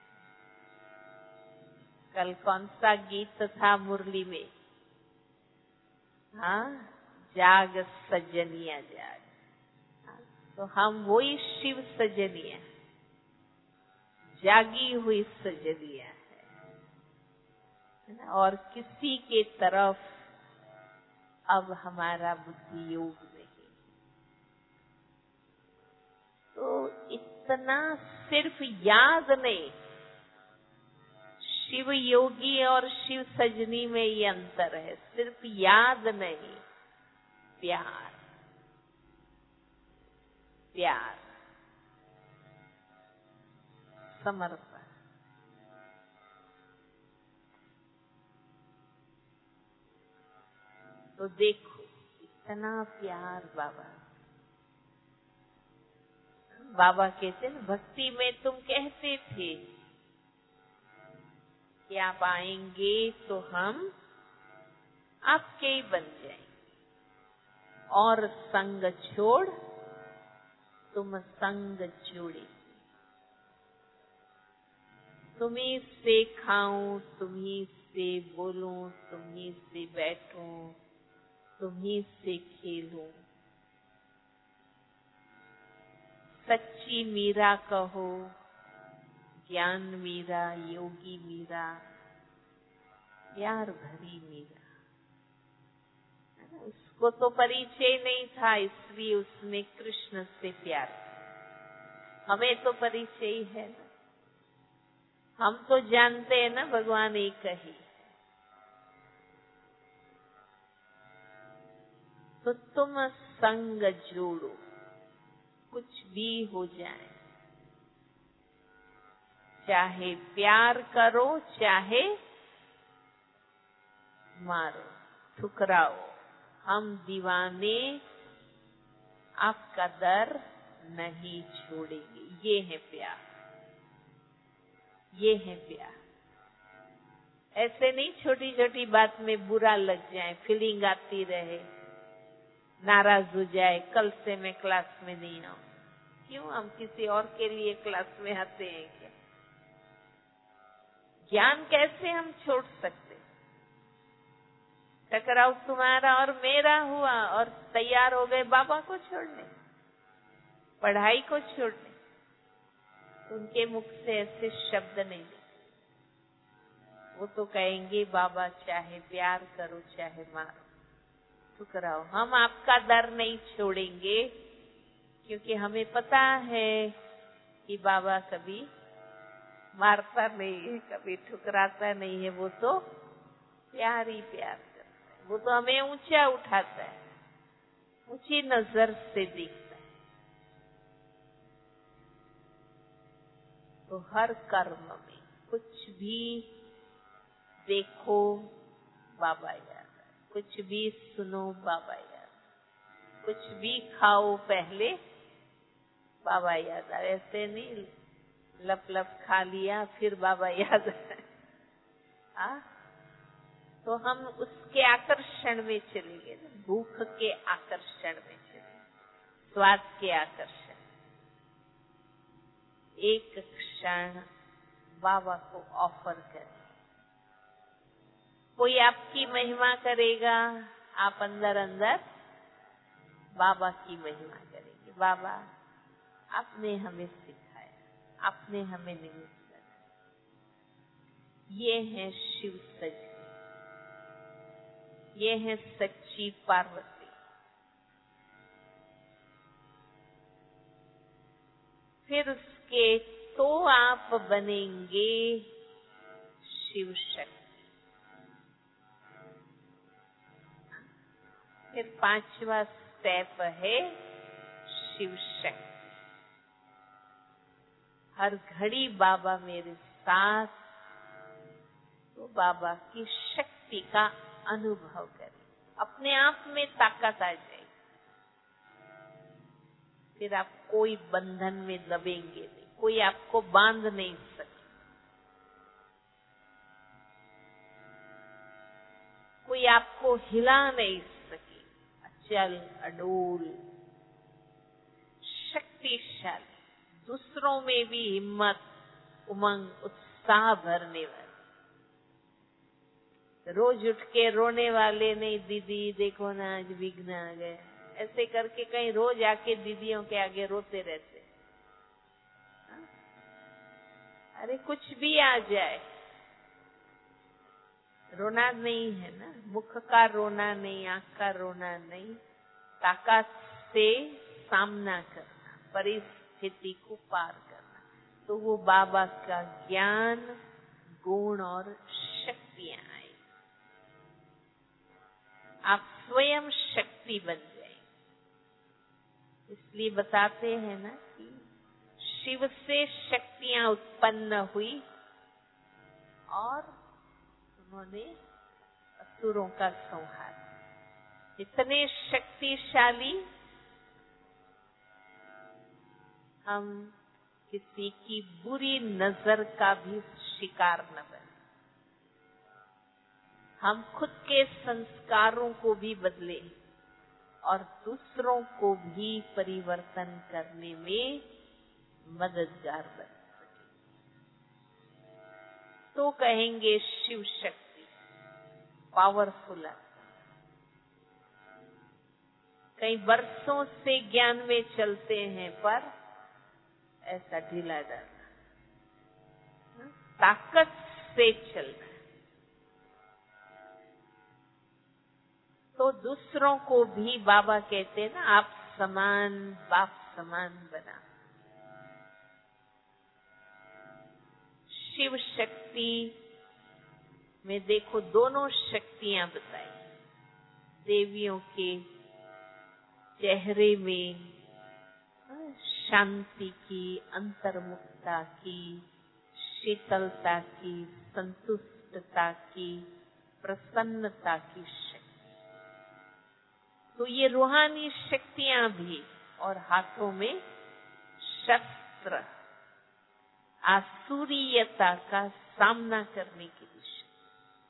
कल कौन सा गीत था मुरली में? हाँ, जाग सजनिया जाग। तो हम वही शिव सजनिया, जागी हुई सजनिया है, और किसी के तरफ अब हमारा बुद्धि योग नहीं। तो इतना सिर्फ याद नहीं, शिव योगी और शिव सजनी में ये अंतर है। सिर्फ याद नहीं, प्यार, प्यार, समर्पण। तो देखो, इतना प्यार बाबा। बाबा कहते हैं, भक्ति में तुम कहते थे कि आप आएंगे तो हम आपके ही बन जाएंगे, और संग छोड़ तुम संग जोड़े। तुम्ही से खाऊं, तुम्ही से बोलूं, तुम्ही से बैठूं, तुम्ही से खेलूं। सच्ची मीरा कहो, ज्ञान मीरा, योगी मीरा, प्यार भरी मीरा। उसको तो परिचय नहीं था, इसलिए उसने कृष्ण से प्यार किया। हमें तो परिचय है ना, हम तो जानते हैं ना भगवान एक ही। तो तुम संग जोड़ो, कुछ भी हो जाए, चाहे प्यार करो चाहे मारो, ठुकराओ, हम दीवाने आपका दर नहीं छोड़ेंगे। ये है प्यार, ये है प्यार। ऐसे नहीं छोटी छोटी बात में बुरा लग जाए, फीलिंग आती रहे, नाराज हो जाए, कल से मैं क्लास में नहीं आऊं। क्यों, हम किसी और के लिए क्लास में आते हैं क्या? ज्ञान कैसे हम छोड़ सकते? टकराव तुम्हारा और मेरा हुआ और तैयार हो गए बाबा को छोड़ने, पढ़ाई को छोड़ने। उनके मुख से ऐसे शब्द नहीं निकले। वो तो कहेंगे बाबा चाहे प्यार करो चाहे मारो, ठुकराओ, हम आपका दर नहीं छोड़ेंगे, क्योंकि हमें पता है कि बाबा कभी मारता नहीं है, कभी ठुकराता नहीं है। वो तो प्यार ही प्यार करता है। वो तो हमें ऊंचा उठाता है, ऊंची नजर से देखता है। तो हर कर्म में कुछ भी देखो बाबा याद है, कुछ भी सुनो बाबा याद, कुछ भी खाओ पहले बाबा याद आए। ऐसे नहीं लप लप खा लिया फिर बाबा याद आए। तो हम उसके आकर्षण में चले गए, भूख के आकर्षण में चले, स्वाद के आकर्षण। एक क्षण बाबा को ऑफर करें। कोई आपकी महिमा करेगा, आप अंदर अंदर बाबा की महिमा करेंगे। बाबा आपने हमें सिखाया, आपने हमें निमित्त बनाया। ये है शिव सजनी, ये है सच्ची पार्वती। फिर उसके तो आप बनेंगे शिव शक्ति। फिर 5वां स्टेप है शिव शक्ति। हर घड़ी बाबा मेरे साथ, तो बाबा की शक्ति का अनुभव करें, अपने आप में ताकत आ जाए। फिर आप कोई बंधन में दबेंगे नहीं, कोई आपको बांध नहीं सके, कोई आपको हिला नहीं सके। अचल अडोल शक्तिशाली, दूसरों में भी हिम्मत, उमंग, उत्साह भरने वाले। रोज उठ के रोने वाले नहीं, दीदी देखो ना आज विघ्न आ गए, ऐसे करके कहीं रोज आके दीदियों के आगे रोते रहते। अरे कुछ भी आ जाए, रोना नहीं है ना, मुख का रोना नहीं, आंख का रोना नहीं, ताकत से सामना करना, परिस्थिति को पार करना। तो वो बाबा का ज्ञान, गुण और शक्तियां आई। आप स्वयं शक्ति बन जाए। इसलिए बताते हैं ना कि शिव से शक्तियां उत्पन्न हुई और उन्होंने असुरों का संहार। इतने शक्तिशाली, हम किसी की बुरी नजर का भी शिकार न बने। हम खुद के संस्कारों को भी बदले और दूसरों को भी परिवर्तन करने में मददगार बन सके। तो कहेंगे शिव शक्ति। पावरफुल आता है। कई वर्षों से ज्ञान में चलते हैं पर ऐसा ढीला डाला, ताकत से चलना। तो दूसरों को भी बाबा कहते हैं ना, आप समान, बाप समान बना। शिव शक्ति में देखो दोनों शक्तियां बताई। देवियों के चेहरे में शांति की, अंतर्मुखता की, शीतलता की, संतुष्टता की, प्रसन्नता की शक्ति। तो ये रूहानी शक्तियां भी, और हाथों में शस्त्र, आसुरीयता का सामना करने की भी शक्ति।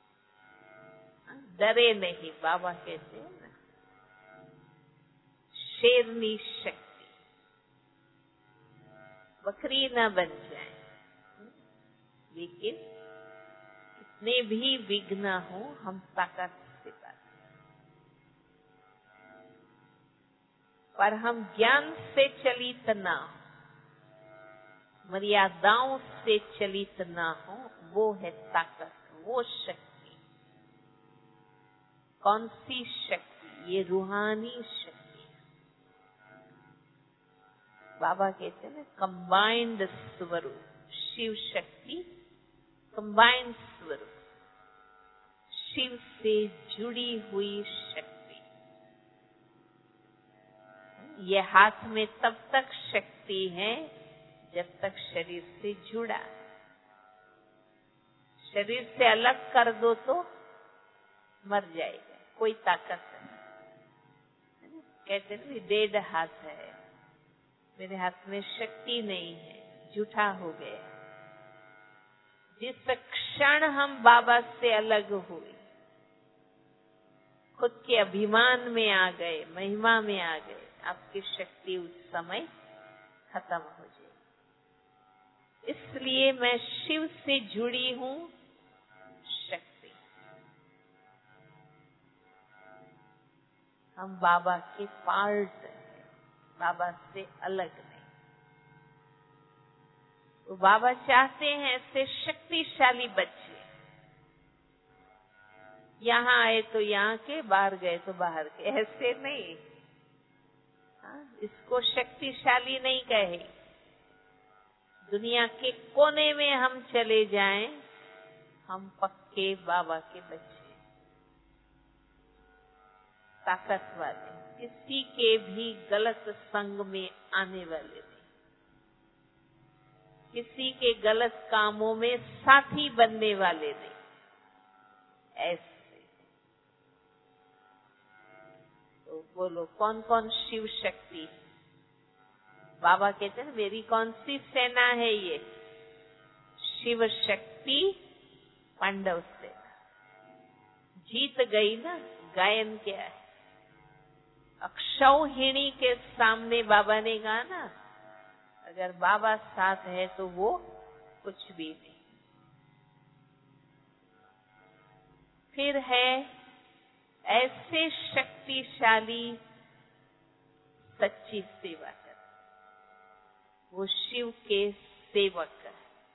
डरे नहीं, बाबा कहते हैं ना, शेरनी शक्ति, बकरी ना बन जाए। लेकिन कितने भी विघ्न हो, हम ताकत से पाते, पर हम ज्ञान से चलित ना हो, मर्यादाओं से चलित ना हो, वो है ताकत, वो शक्ति। कौन सी शक्ति? ये रूहानी शक्ति। बाबा कहते हैं ना, कंबाइंड स्वरूप, शिव शक्ति कंबाइंड स्वरूप, शिव से जुड़ी हुई शक्ति। ये हाथ में तब तक शक्ति है जब तक शरीर से जुड़ा। शरीर से अलग कर दो तो मर जाएगा, कोई ताकत नहीं। कहते हैं डेड हाथ है, मेरे हाथ में शक्ति नहीं है, झूठा हो गया। जिस क्षण हम बाबा से अलग हुए, खुद के अभिमान में आ गए, महिमा में आ गए, आपकी शक्ति उस समय खत्म हो जाए। इसलिए मैं शिव से जुड़ी हूं शक्ति। हम बाबा के पार्ट हैं, बाबा से अलग नहीं। तो बाबा चाहते हैं ऐसे शक्तिशाली बच्चे, यहाँ आए तो यहाँ के, बाहर गए तो बाहर के, ऐसे नहीं। इसको शक्तिशाली नहीं कहे। दुनिया के कोने में हम चले जाएं, हम पक्के बाबा के बच्चे, ताकत वाले, किसी के भी गलत संग में आने वाले नहीं, किसी के गलत कामों में साथी बनने वाले नहीं। ऐसे तो बोलो, कौन कौन शिव शक्ति? बाबा कहते हैं मेरी कौन सी सेना है? ये शिव शक्ति पांडव सेना जीत गई ना। गायन क्या है? अक्षौहिणी के सामने बाबा ने कहा ना, अगर बाबा साथ है तो वो कुछ भी नहीं। फिर है ऐसे शक्तिशाली सच्ची सेवा कर, वो शिव के सेवक है।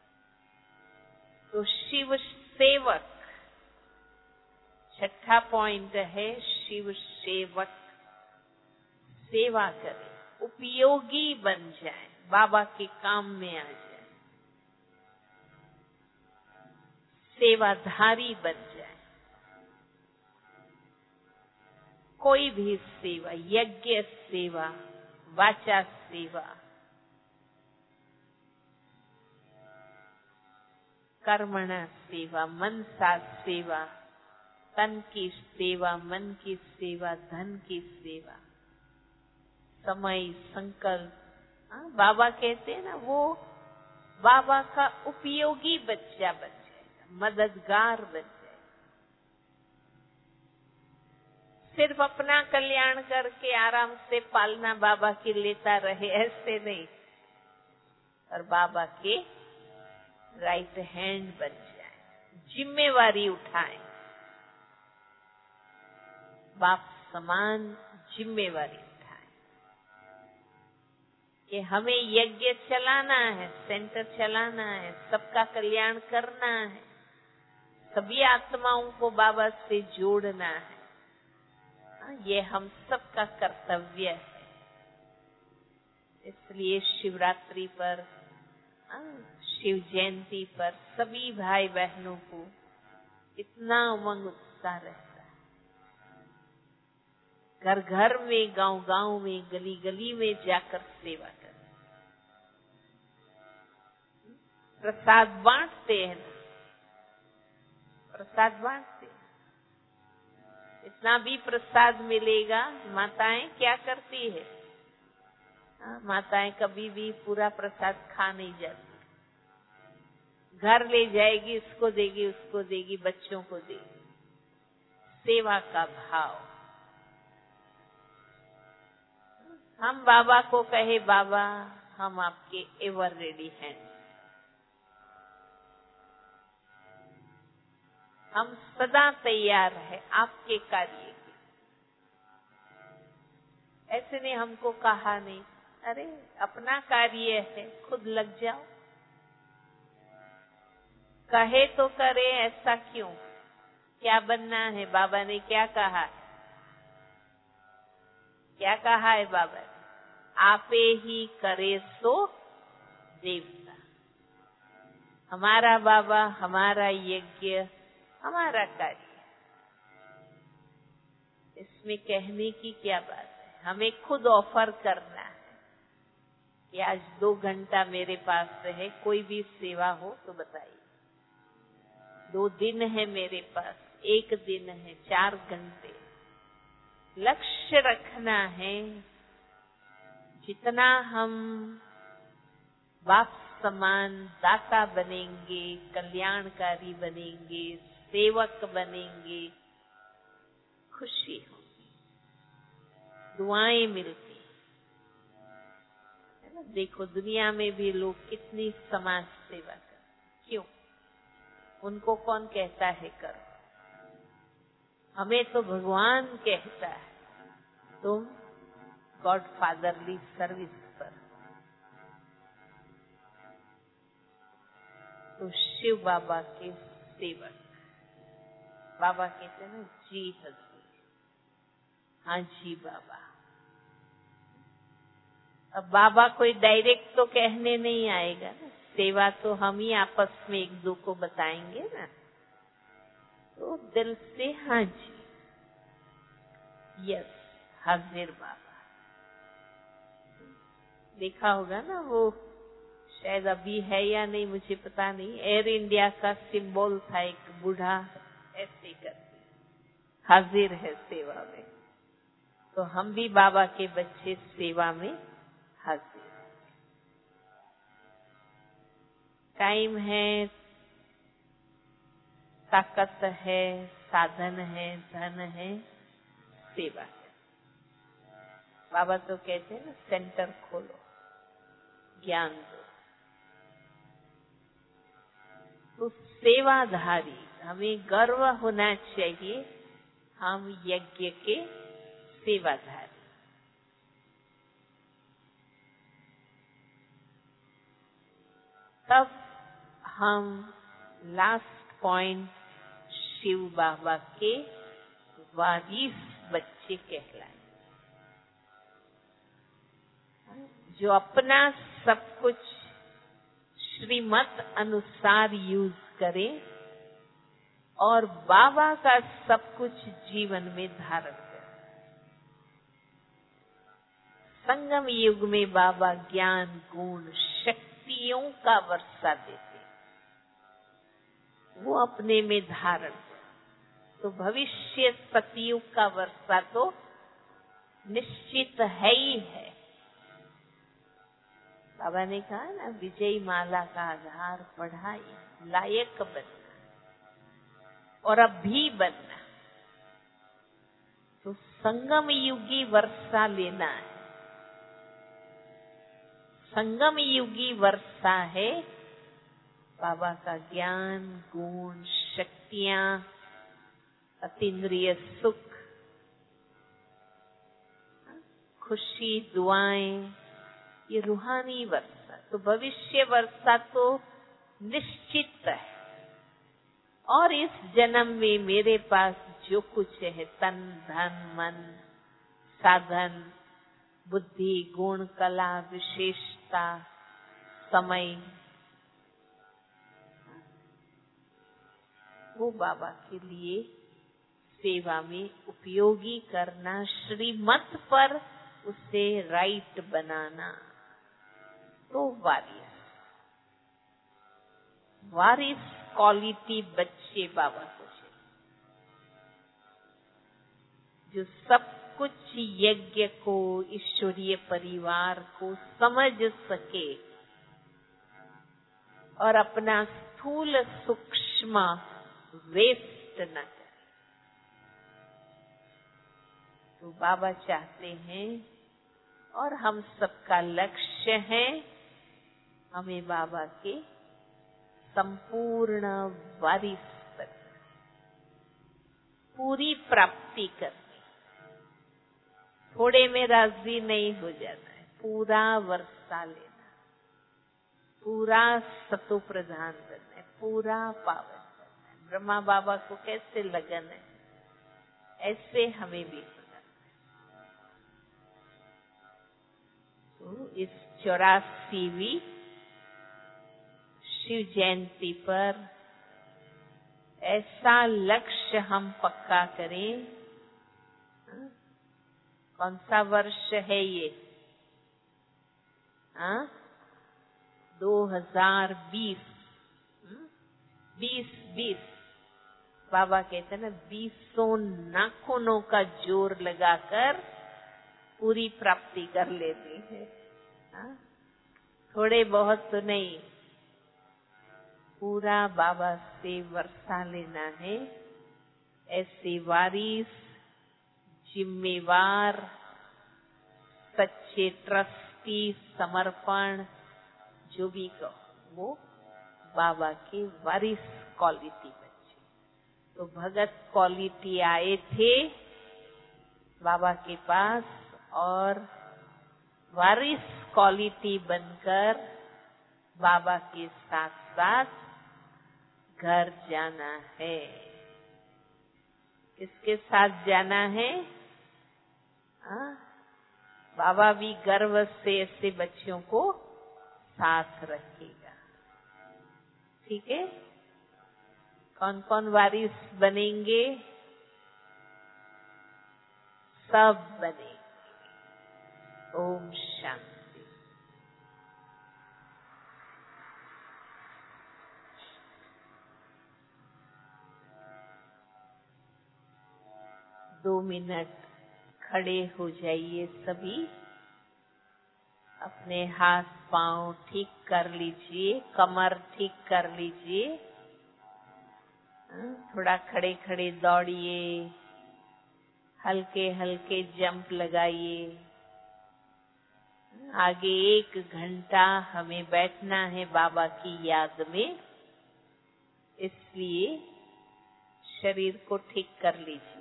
तो शिव सेवक, छठा पॉइंट है शिव सेवक। सेवा करे, उपयोगी बन जाए, बाबा के काम में आ जाए, सेवाधारी बन जाए। कोई भी सेवा, यज्ञ सेवा, वाचा सेवा, कर्मणा सेवा, मनसा सेवा, तन की सेवा, मन की सेवा, धन की सेवा, समय, संकल्प। बाबा कहते हैं ना, वो बाबा का उपयोगी बच्चा बन जाएगा, मददगार बन जाएगा। सिर्फ अपना कल्याण करके आराम से पालना बाबा की लेता रहे, ऐसे नहीं। और बाबा के राइट हैंड बन जाए, जिम्मेवारी उठाएं। बाप समान जिम्मेवारी उठाएं कि हमें यज्ञ चलाना है, सेंटर चलाना है, सबका कल्याण करना है, सभी आत्माओं को बाबा से जोड़ना है। ये हम सबका कर्तव्य है। इसलिए शिवरात्रि पर, शिव जयंती पर सभी भाई बहनों को इतना उमंग उत्साह रहता है। घर घर में, गांव गांव में, गली गली में जाकर सेवा कर, प्रसाद बांटते हैं ना, प्रसाद बांटते हैं। इतना भी प्रसाद मिलेगा, माताएं क्या करती है? माताएं कभी भी पूरा प्रसाद खा नहीं जाती, घर ले जाएगी, इसको देगी, उसको देगी, बच्चों को देगी। सेवा का भाव। हम बाबा को कहे, बाबा हम आपके एवर रेडी हैं, हम सदा तैयार है आपके कार्य के। ऐसे ने हमको कहा नहीं, अरे अपना कार्य है, खुद लग जाओ। कहे तो करे, ऐसा क्यों? क्या बनना है? बाबा ने क्या कहा? क्या कहा है बाबा ने? आपे ही करे सो देवता। हमारा बाबा, हमारा यज्ञ, हमारा कार्य। इसमें कहने की क्या बात है? हमें खुद ऑफर करना है कि आज 2 घंटा मेरे पास है, कोई भी सेवा हो तो बताइए। 2 दिन है मेरे पास, 1 दिन है, 4 घंटे। लक्ष्य रखना है, जितना हम बाप समान दाता बनेंगे, कल्याणकारी बनेंगे, सेवक बनेंगे, खुशी होगी, दुआएं मिलती है ना। देखो दुनिया में भी लोग कितनी समाज सेवा करते, क्यों? उनको कौन कहता है करो? हमें तो भगवान कहता है, तुम गॉड फादरली सर्विस पर। तो शिव बाबा के सेवक, बाबा कहते हैं ना, जी हजूर, हाँ जी बाबा। अब बाबा कोई डायरेक्ट तो कहने नहीं आएगा ना, सेवा तो हम ही आपस में 1-2 को बताएंगे ना। तो दिल से हाँ जी, यस, हाजिर बाबा। देखा होगा ना, वो शायद अभी है या नहीं मुझे पता नहीं, एयर इंडिया का सिंबल था, एक बूढ़ा ऐसे करके हाजिर है सेवा में। तो हम भी बाबा के बच्चे सेवा में हाजिर। टाइम है, ताकत है, साधन है, धन है, सेवा है। बाबा तो कहते हैं ना, सेंटर खोलो, ज्ञान दो। तो सेवाधारी, हमें गर्व होना चाहिए, हम यज्ञ के सेवाधारी। तब हम लास्ट पॉइंट शिव बाबा के वारिस बच्चे कहलाए, जो अपना सब कुछ श्रीमत अनुसार यूज करे और बाबा का सब कुछ जीवन में धारण करे। संगम युग में बाबा ज्ञान, गुण, शक्तियों का वर्षा देते, वो अपने में धारण करे। तो भविष्य सतयुग का वर्षा तो निश्चित है ही है। बाबा ने कहा ना, विजय माला का आधार पढ़ाई, लायक बनना और अब भी बनना। तो संगम युगी वर्षा लेना है। संगम युगी वर्षा है बाबा का ज्ञान, गुण, शक्तियां, अतीन्द्रिय सुख, खुशी, दुआएं, ये रूहानी वर्षा। तो भविष्य वर्षा तो निश्चित है। और इस जन्म में मेरे पास जो कुछ है, तन, धन, मन, साधन, बुद्धि, गुण, कला, विशेषता, समय, वो बाबा के लिए सेवा में उपयोगी करना, श्रीमत पर उसे राइट बनाना। तो वारिस क्वालिटी बच्चे बाबा को चाहिए, जो सब कुछ यज्ञ को, ईश्वरीय परिवार को समझ सके और अपना स्थूल सूक्ष्म वेस्ट न करे। तो बाबा चाहते हैं और हम सबका लक्ष्य है, हमें बाबा के संपूर्ण वारिस बनना, पूरी प्राप्ति करनी। थोड़े में राजी नहीं हो जाना है, पूरा वर्षा लेना, पूरा सतो प्रधान बनना है, पूरा पावन बनना है। ब्रह्मा बाबा को कैसे लगन है, ऐसे हमें भी लगन है। तो इस 84वीं शिव जयंती पर ऐसा लक्ष्य हम पक्का करें। कौन सा वर्ष है ये? 2020। 2020 बाबा कहते हैं ना, 20 नाखूनों का जोर लगाकर पूरी प्राप्ति कर लेते हैं। थोड़े बहुत तो नहीं, पूरा बाबा से वर्षा लेना है। ऐसे वारिस, जिम्मेवार, सच्चे ट्रस्टी, समर्पण, जो भी कहो, वो बाबा के वारिस क्वालिटी बच्चे। तो भगत क्वालिटी आए थे बाबा के पास और वारिस क्वालिटी बनकर बाबा के साथ साथ घर जाना है। किसके साथ जाना है? बाबा भी गर्व से ऐसे बच्चों को साथ रखेगा। ठीक है? कौन कौन वारिस बनेंगे? सब बनेंगे। ओम शांति। दो मिनट खड़े हो जाइए सभी। अपने हाथ पांव ठीक कर लीजिए, कमर ठीक कर लीजिए। थोड़ा खड़े खड़े दौड़िए, हल्के हल्के जंप लगाइए। आगे 1 घंटा हमें बैठना है बाबा की याद में, इसलिए शरीर को ठीक कर लीजिए।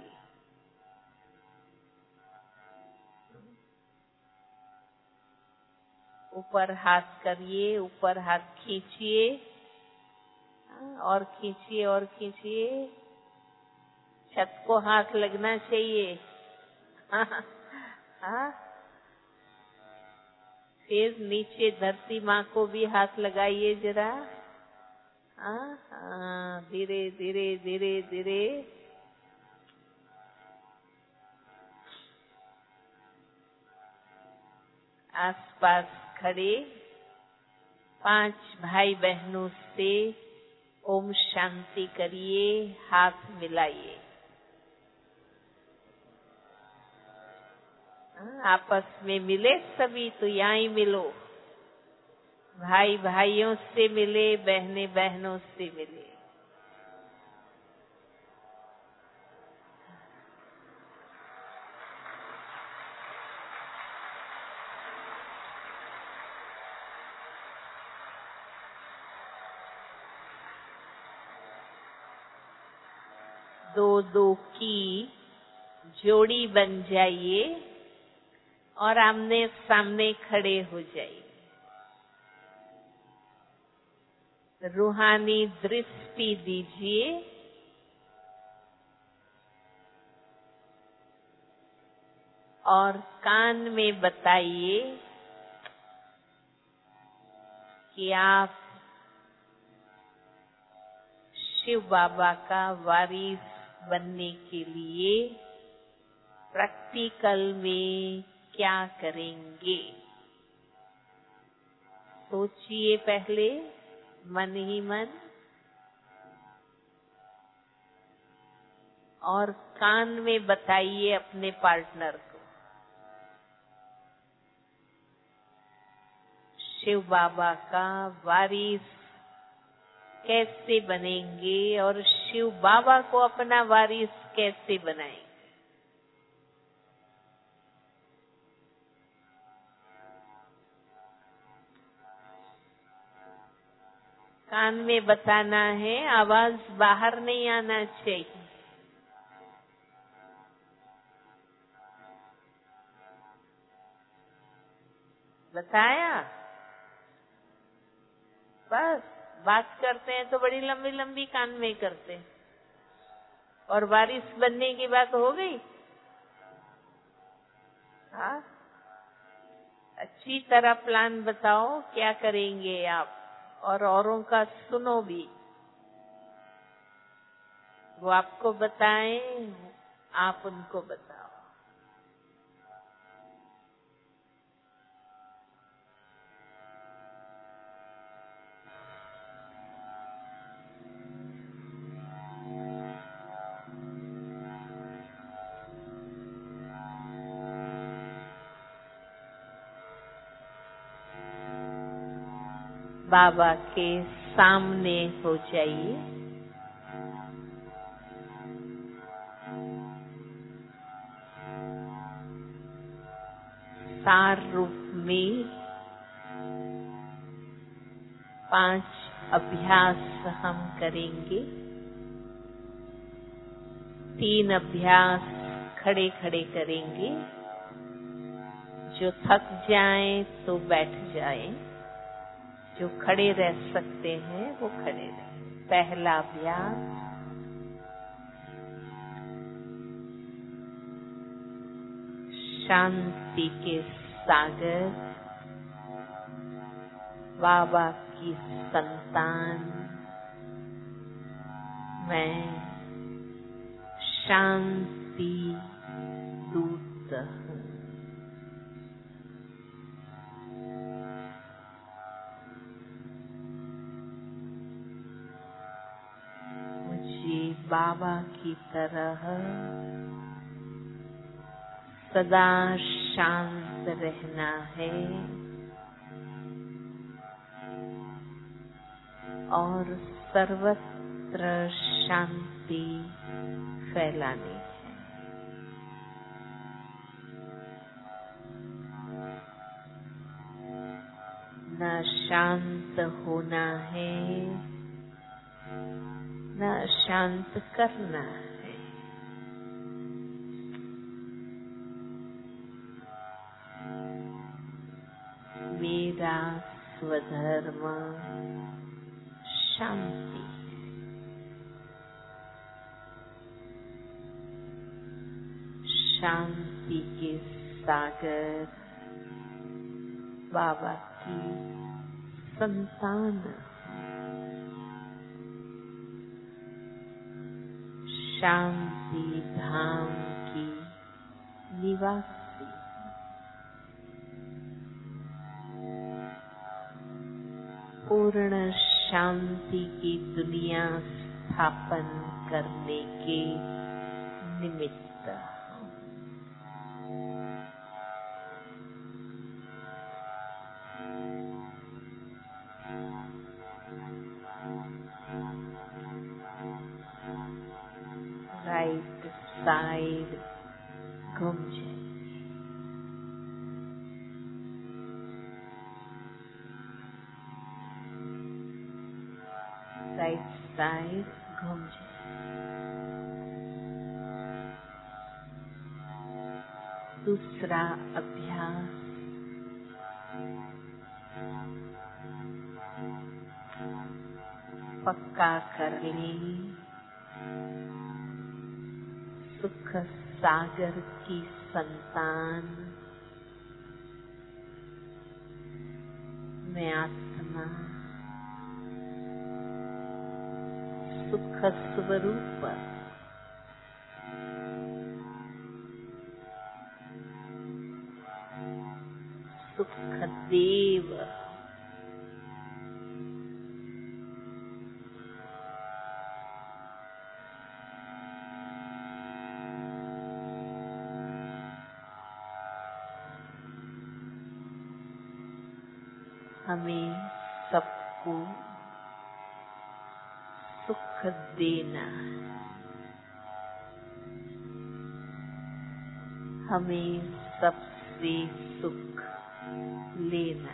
ऊपर हाथ करिए, ऊपर हाथ खींचिए और खींचिए और खींचिए। छत को हाथ लगना चाहिए। फिर नीचे धरती माँ को भी हाथ लगाइए जरा। धीरे धीरे धीरे धीरे। आसपास खड़े 5 भाई बहनों से ओम शांति करिए, हाथ मिलाइए। आपस में मिले सभी तो यहाँ ही मिलो। भाई भाइयों से मिले, बहनें बहनों से मिले। दो दो की जोड़ी बन जाइए और आमने सामने खड़े हो जाइए। रूहानी दृष्टि दीजिए और कान में बताइए कि आप शिव बाबा का वारिस बनने के लिए प्रैक्टिकल में क्या करेंगे। सोचिए पहले मन ही मन, और कान में बताइए अपने पार्टनर को, शिव बाबा का वारिस कैसे बनेंगे और शिव बाबा को अपना वारिस कैसे बनाएंगे। कान में बताना है, आवाज बाहर नहीं आना चाहिए। बताया? बस बात करते हैं तो बड़ी लंबी लंबी कान में करते हैं, और वारिस बनने की बात हो गई। हाँ, अच्छी तरह प्लान बताओ क्या करेंगे आप, और औरों का सुनो भी। वो आपको बताएं, आप उनको बताओ। बाबा के सामने हो जाइए। सार रूप में 5 अभ्यास हम करेंगे। 3 अभ्यास खड़े खड़े करेंगे। जो थक जाएं तो बैठ जाएं, जो खड़े रह सकते हैं वो खड़े रहें। पहला अभ्यास, शांति के सागर, बाबा की संतान मैं शांति दूत हूँ। मुझे बाबा की तरह सदा शांत रहना है और सर्वत्र शांति फैलानी है। न शांत होना है, न शांत करना है। मेरा स्वधर्म शांति है। शांति के सागर बाबा की संतान, शांति धाम की निवासी। पूर्ण शांति की दुनिया स्थापन करने के निमित्त हूँ। राइट साइड घूम जाए। राइट साइड घूम जाए। दूसरा अभ्यास, पक्का कर लें। सुख सागर की संतान मैं आत्मा सुख स्वरूप सुख देव हमें सबको सुख देना, हमें सबसे सुख लेना।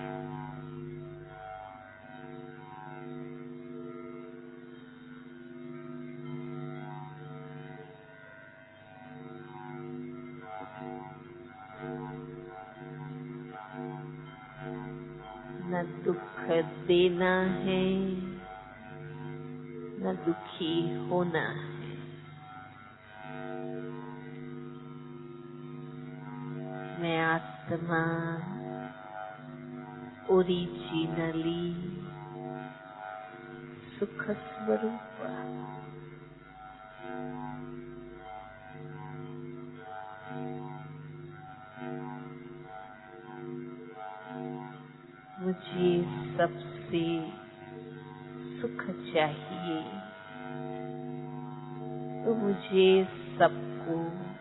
न दुख देना है, न दुखी होना है। मैं आत्मा ओरिजिनली सुख स्वरूप, मुझे सबसे सुख चाहिए तो मुझे सबको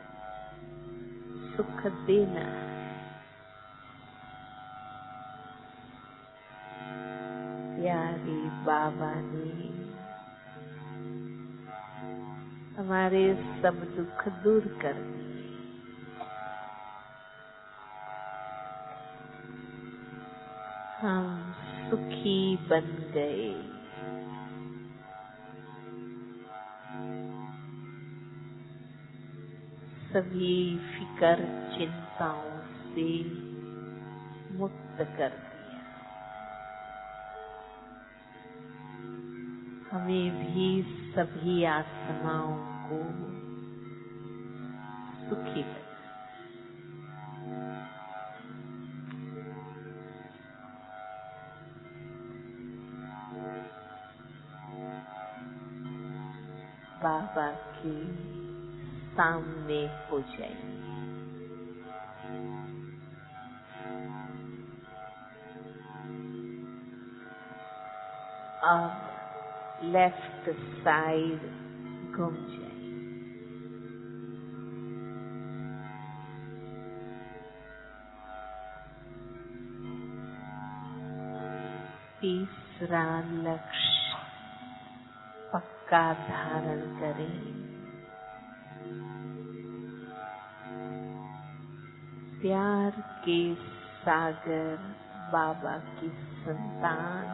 सुख देना है। प्यारे बाबा ने हमारे सब दुख दूर कर दिए। हम सुखी बन गए। सभी फिकर चिंताओं से मुक्त कर दिया। हमें भी सभी आत्माओं को सुखी बनाना। बाबा के सामने हो जाइए। अब लेफ्ट साइड घूम जाइए। तीसरा लक्ष्य पक्का धारण करें। प्यार के सागर बाबा की संतान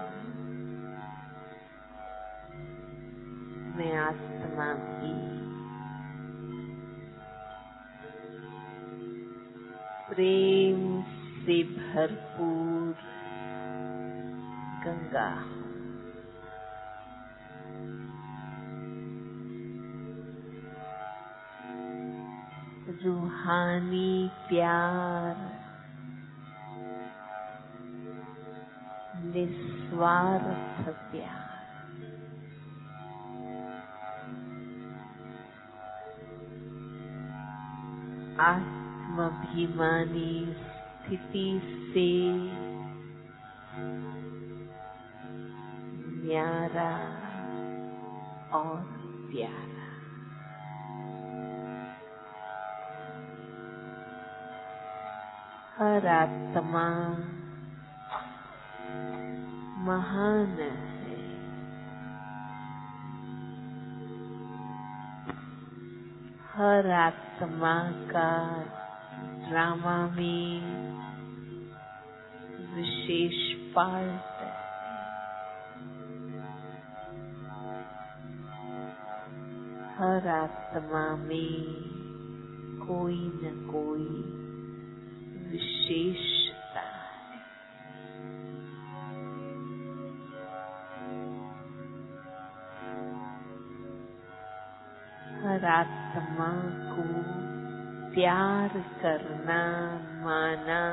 मैं आत्मा भी प्रेम से भरपूर गंगा हूँ। रूहानी प्यार निस्वार्थ प्यार आत्माभिमानी स्थिति से न्यारा और प्यारा। हर आत्मा महान है। हर आत्मा का ड्रामा में विशेष पार्ट है। हर आत्मा में कोई न कोई विशेषता है। हर आत्मा को प्यार करना, माना,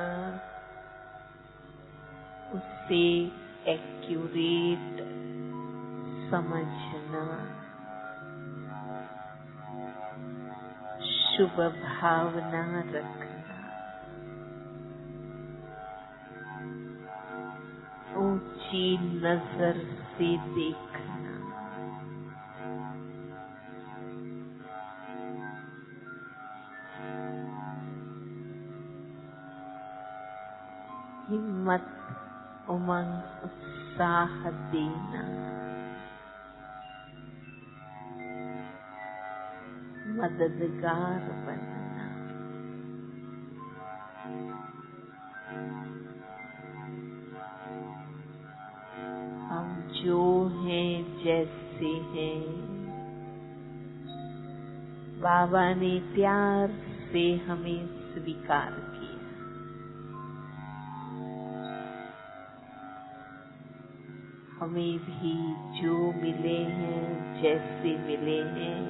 उसे एक्यूरेट समझना, शुभ भावना रखना, ऊंची नजर से देखना, हिम्मत, उमंग, उत्साह देना, मददगार बनना, हम जो हैं जैसे हैं, बाबा ने प्यार से हमें स्वीकार किया। हमें भी जो मिले हैं, जैसे मिले हैं,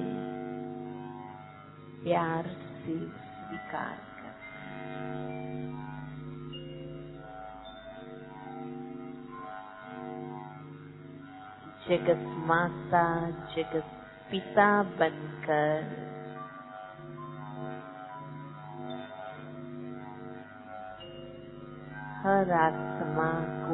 प्यार से स्वीकार करना। जगत माता, जगत पिता बनकर हर आत्मा को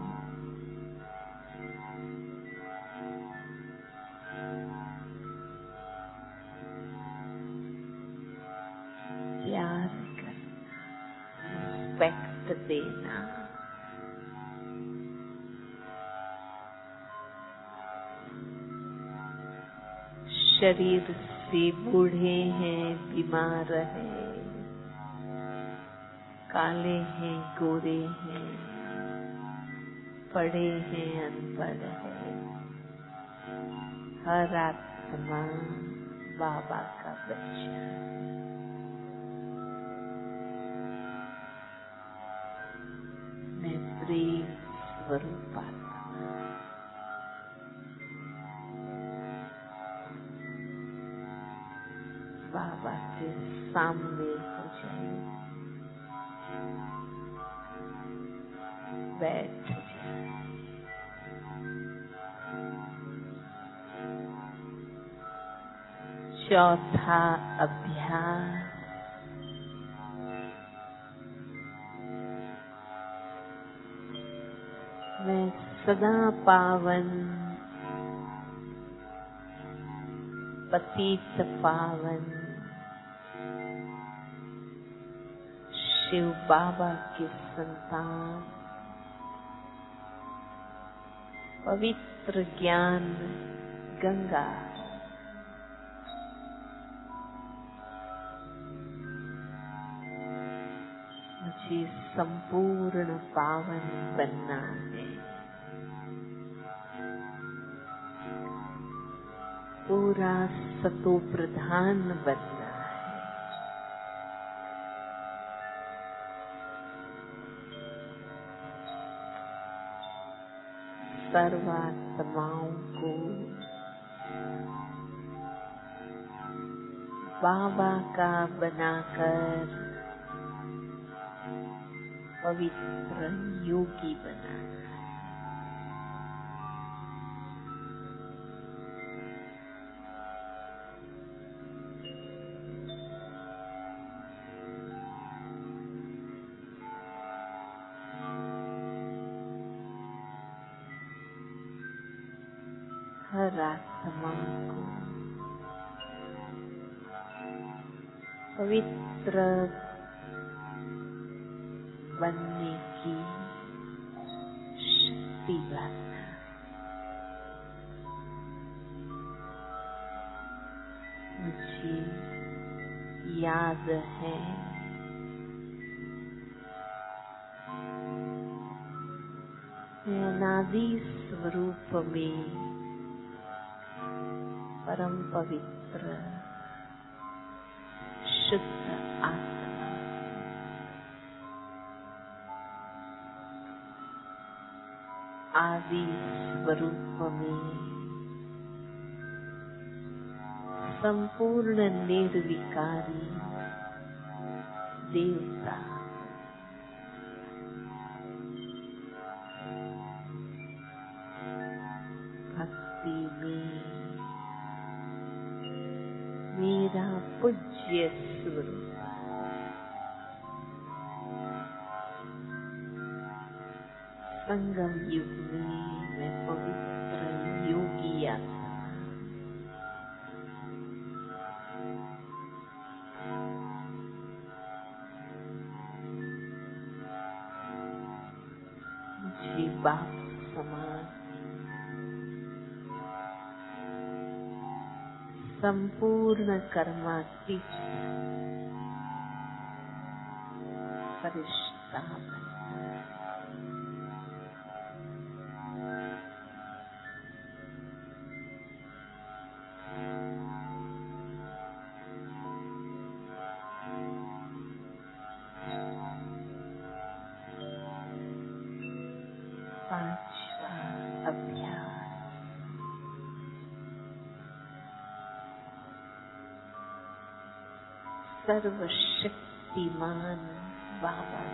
प्यार करना, रिस्पेक्ट देना, शरीर से बूढ़े हैं, बीमार हैं, काले हैं, गोरे हैं, पढ़े हैं, अनपढ़ हैं, हर आत्मा बाबा का बच्चा। मैं प्रेम स्वरूप आत्मा, बाबा के सामने हो जाए, बैठ जाए। चौथा अभ्यास, मैं सदा पावन, पतित पावन शिव बाबा के संतान, पवित्र ज्ञान गंगा, मुझे संपूर्ण पावन बनना है, पूरा सतो प्रधान बनना है। सर्वात्माओं को बाबा का बनाकर पवित्र योगी बनाना। हर आत्मा को पवित्र बनने की शक्ति भरना। मुझे याद है मैं अनादि स्वरूप में परम पवित्र शुद्ध आत्मा, आदि स्वरूप में संपूर्ण निर्विकारी देवता भक्ति में मेरा पूज्य स्वरूप संगम युग में मैं पवित्र योगी आत्मा मुझे बाप समान संपूर्ण कर्मातीत फरिश्ता पांचवा अभ्यास सर्वशक्तिमान बाबा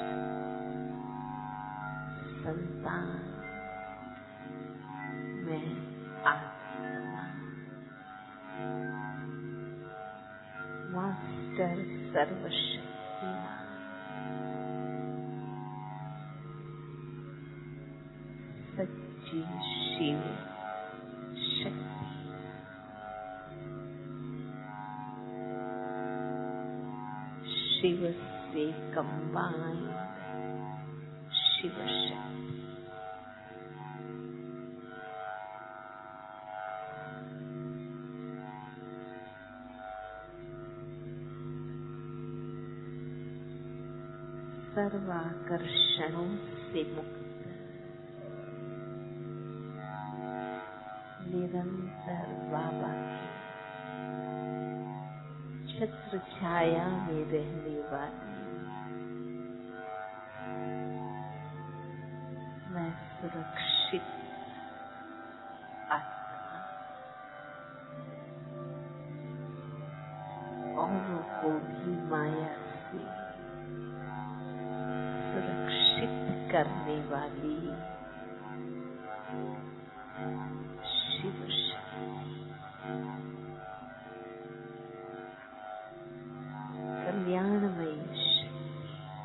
संतान मैं आत्मा मास्टर सर्वशक्तिमान सच्ची शिव शक्ति शिव से कंबाइंड शिव शक्ति सर्वाकर्षणों से मुक्त निरंतर बाबा की छत्र छाया में रहने वाली मैं सुरक्षित आत्मा औरों को भी माया से सुरक्षित करने वाली शिव शक्ति कल्याणमयी शक्ति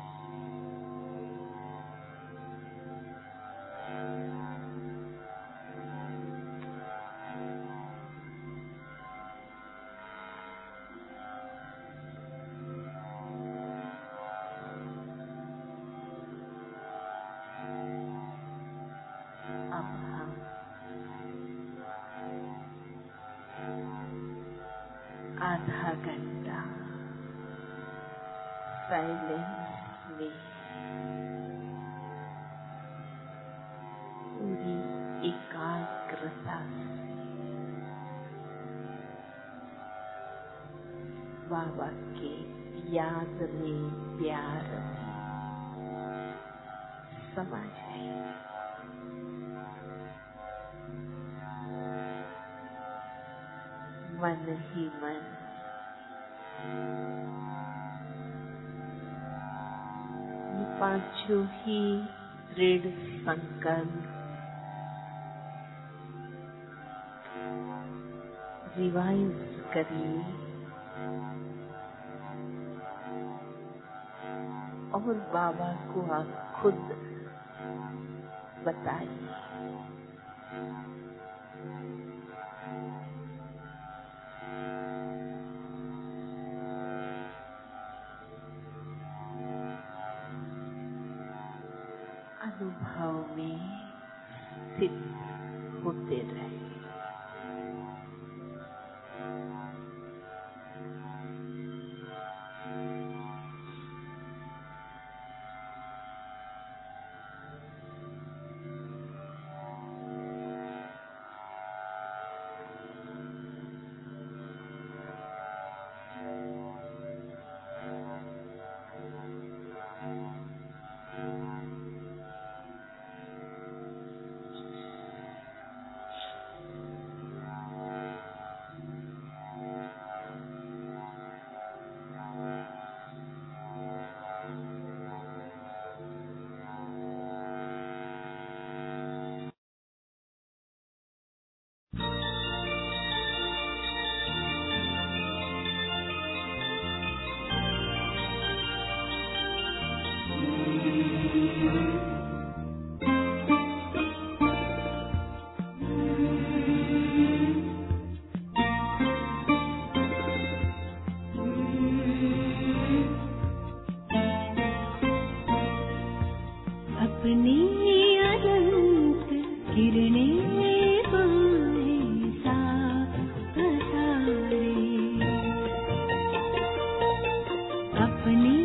अब हम आधा घंटा साइलेंस में पूरी एकाग्रता से बाबा के याद में प्यार में समा जाएंगे। मन ही मन ये पांचों ही दृढ़ संकल्प रिवाइज करिए और बाबा को आप खुद बताइए। अनुभव में स्थित होते रहे। अपनी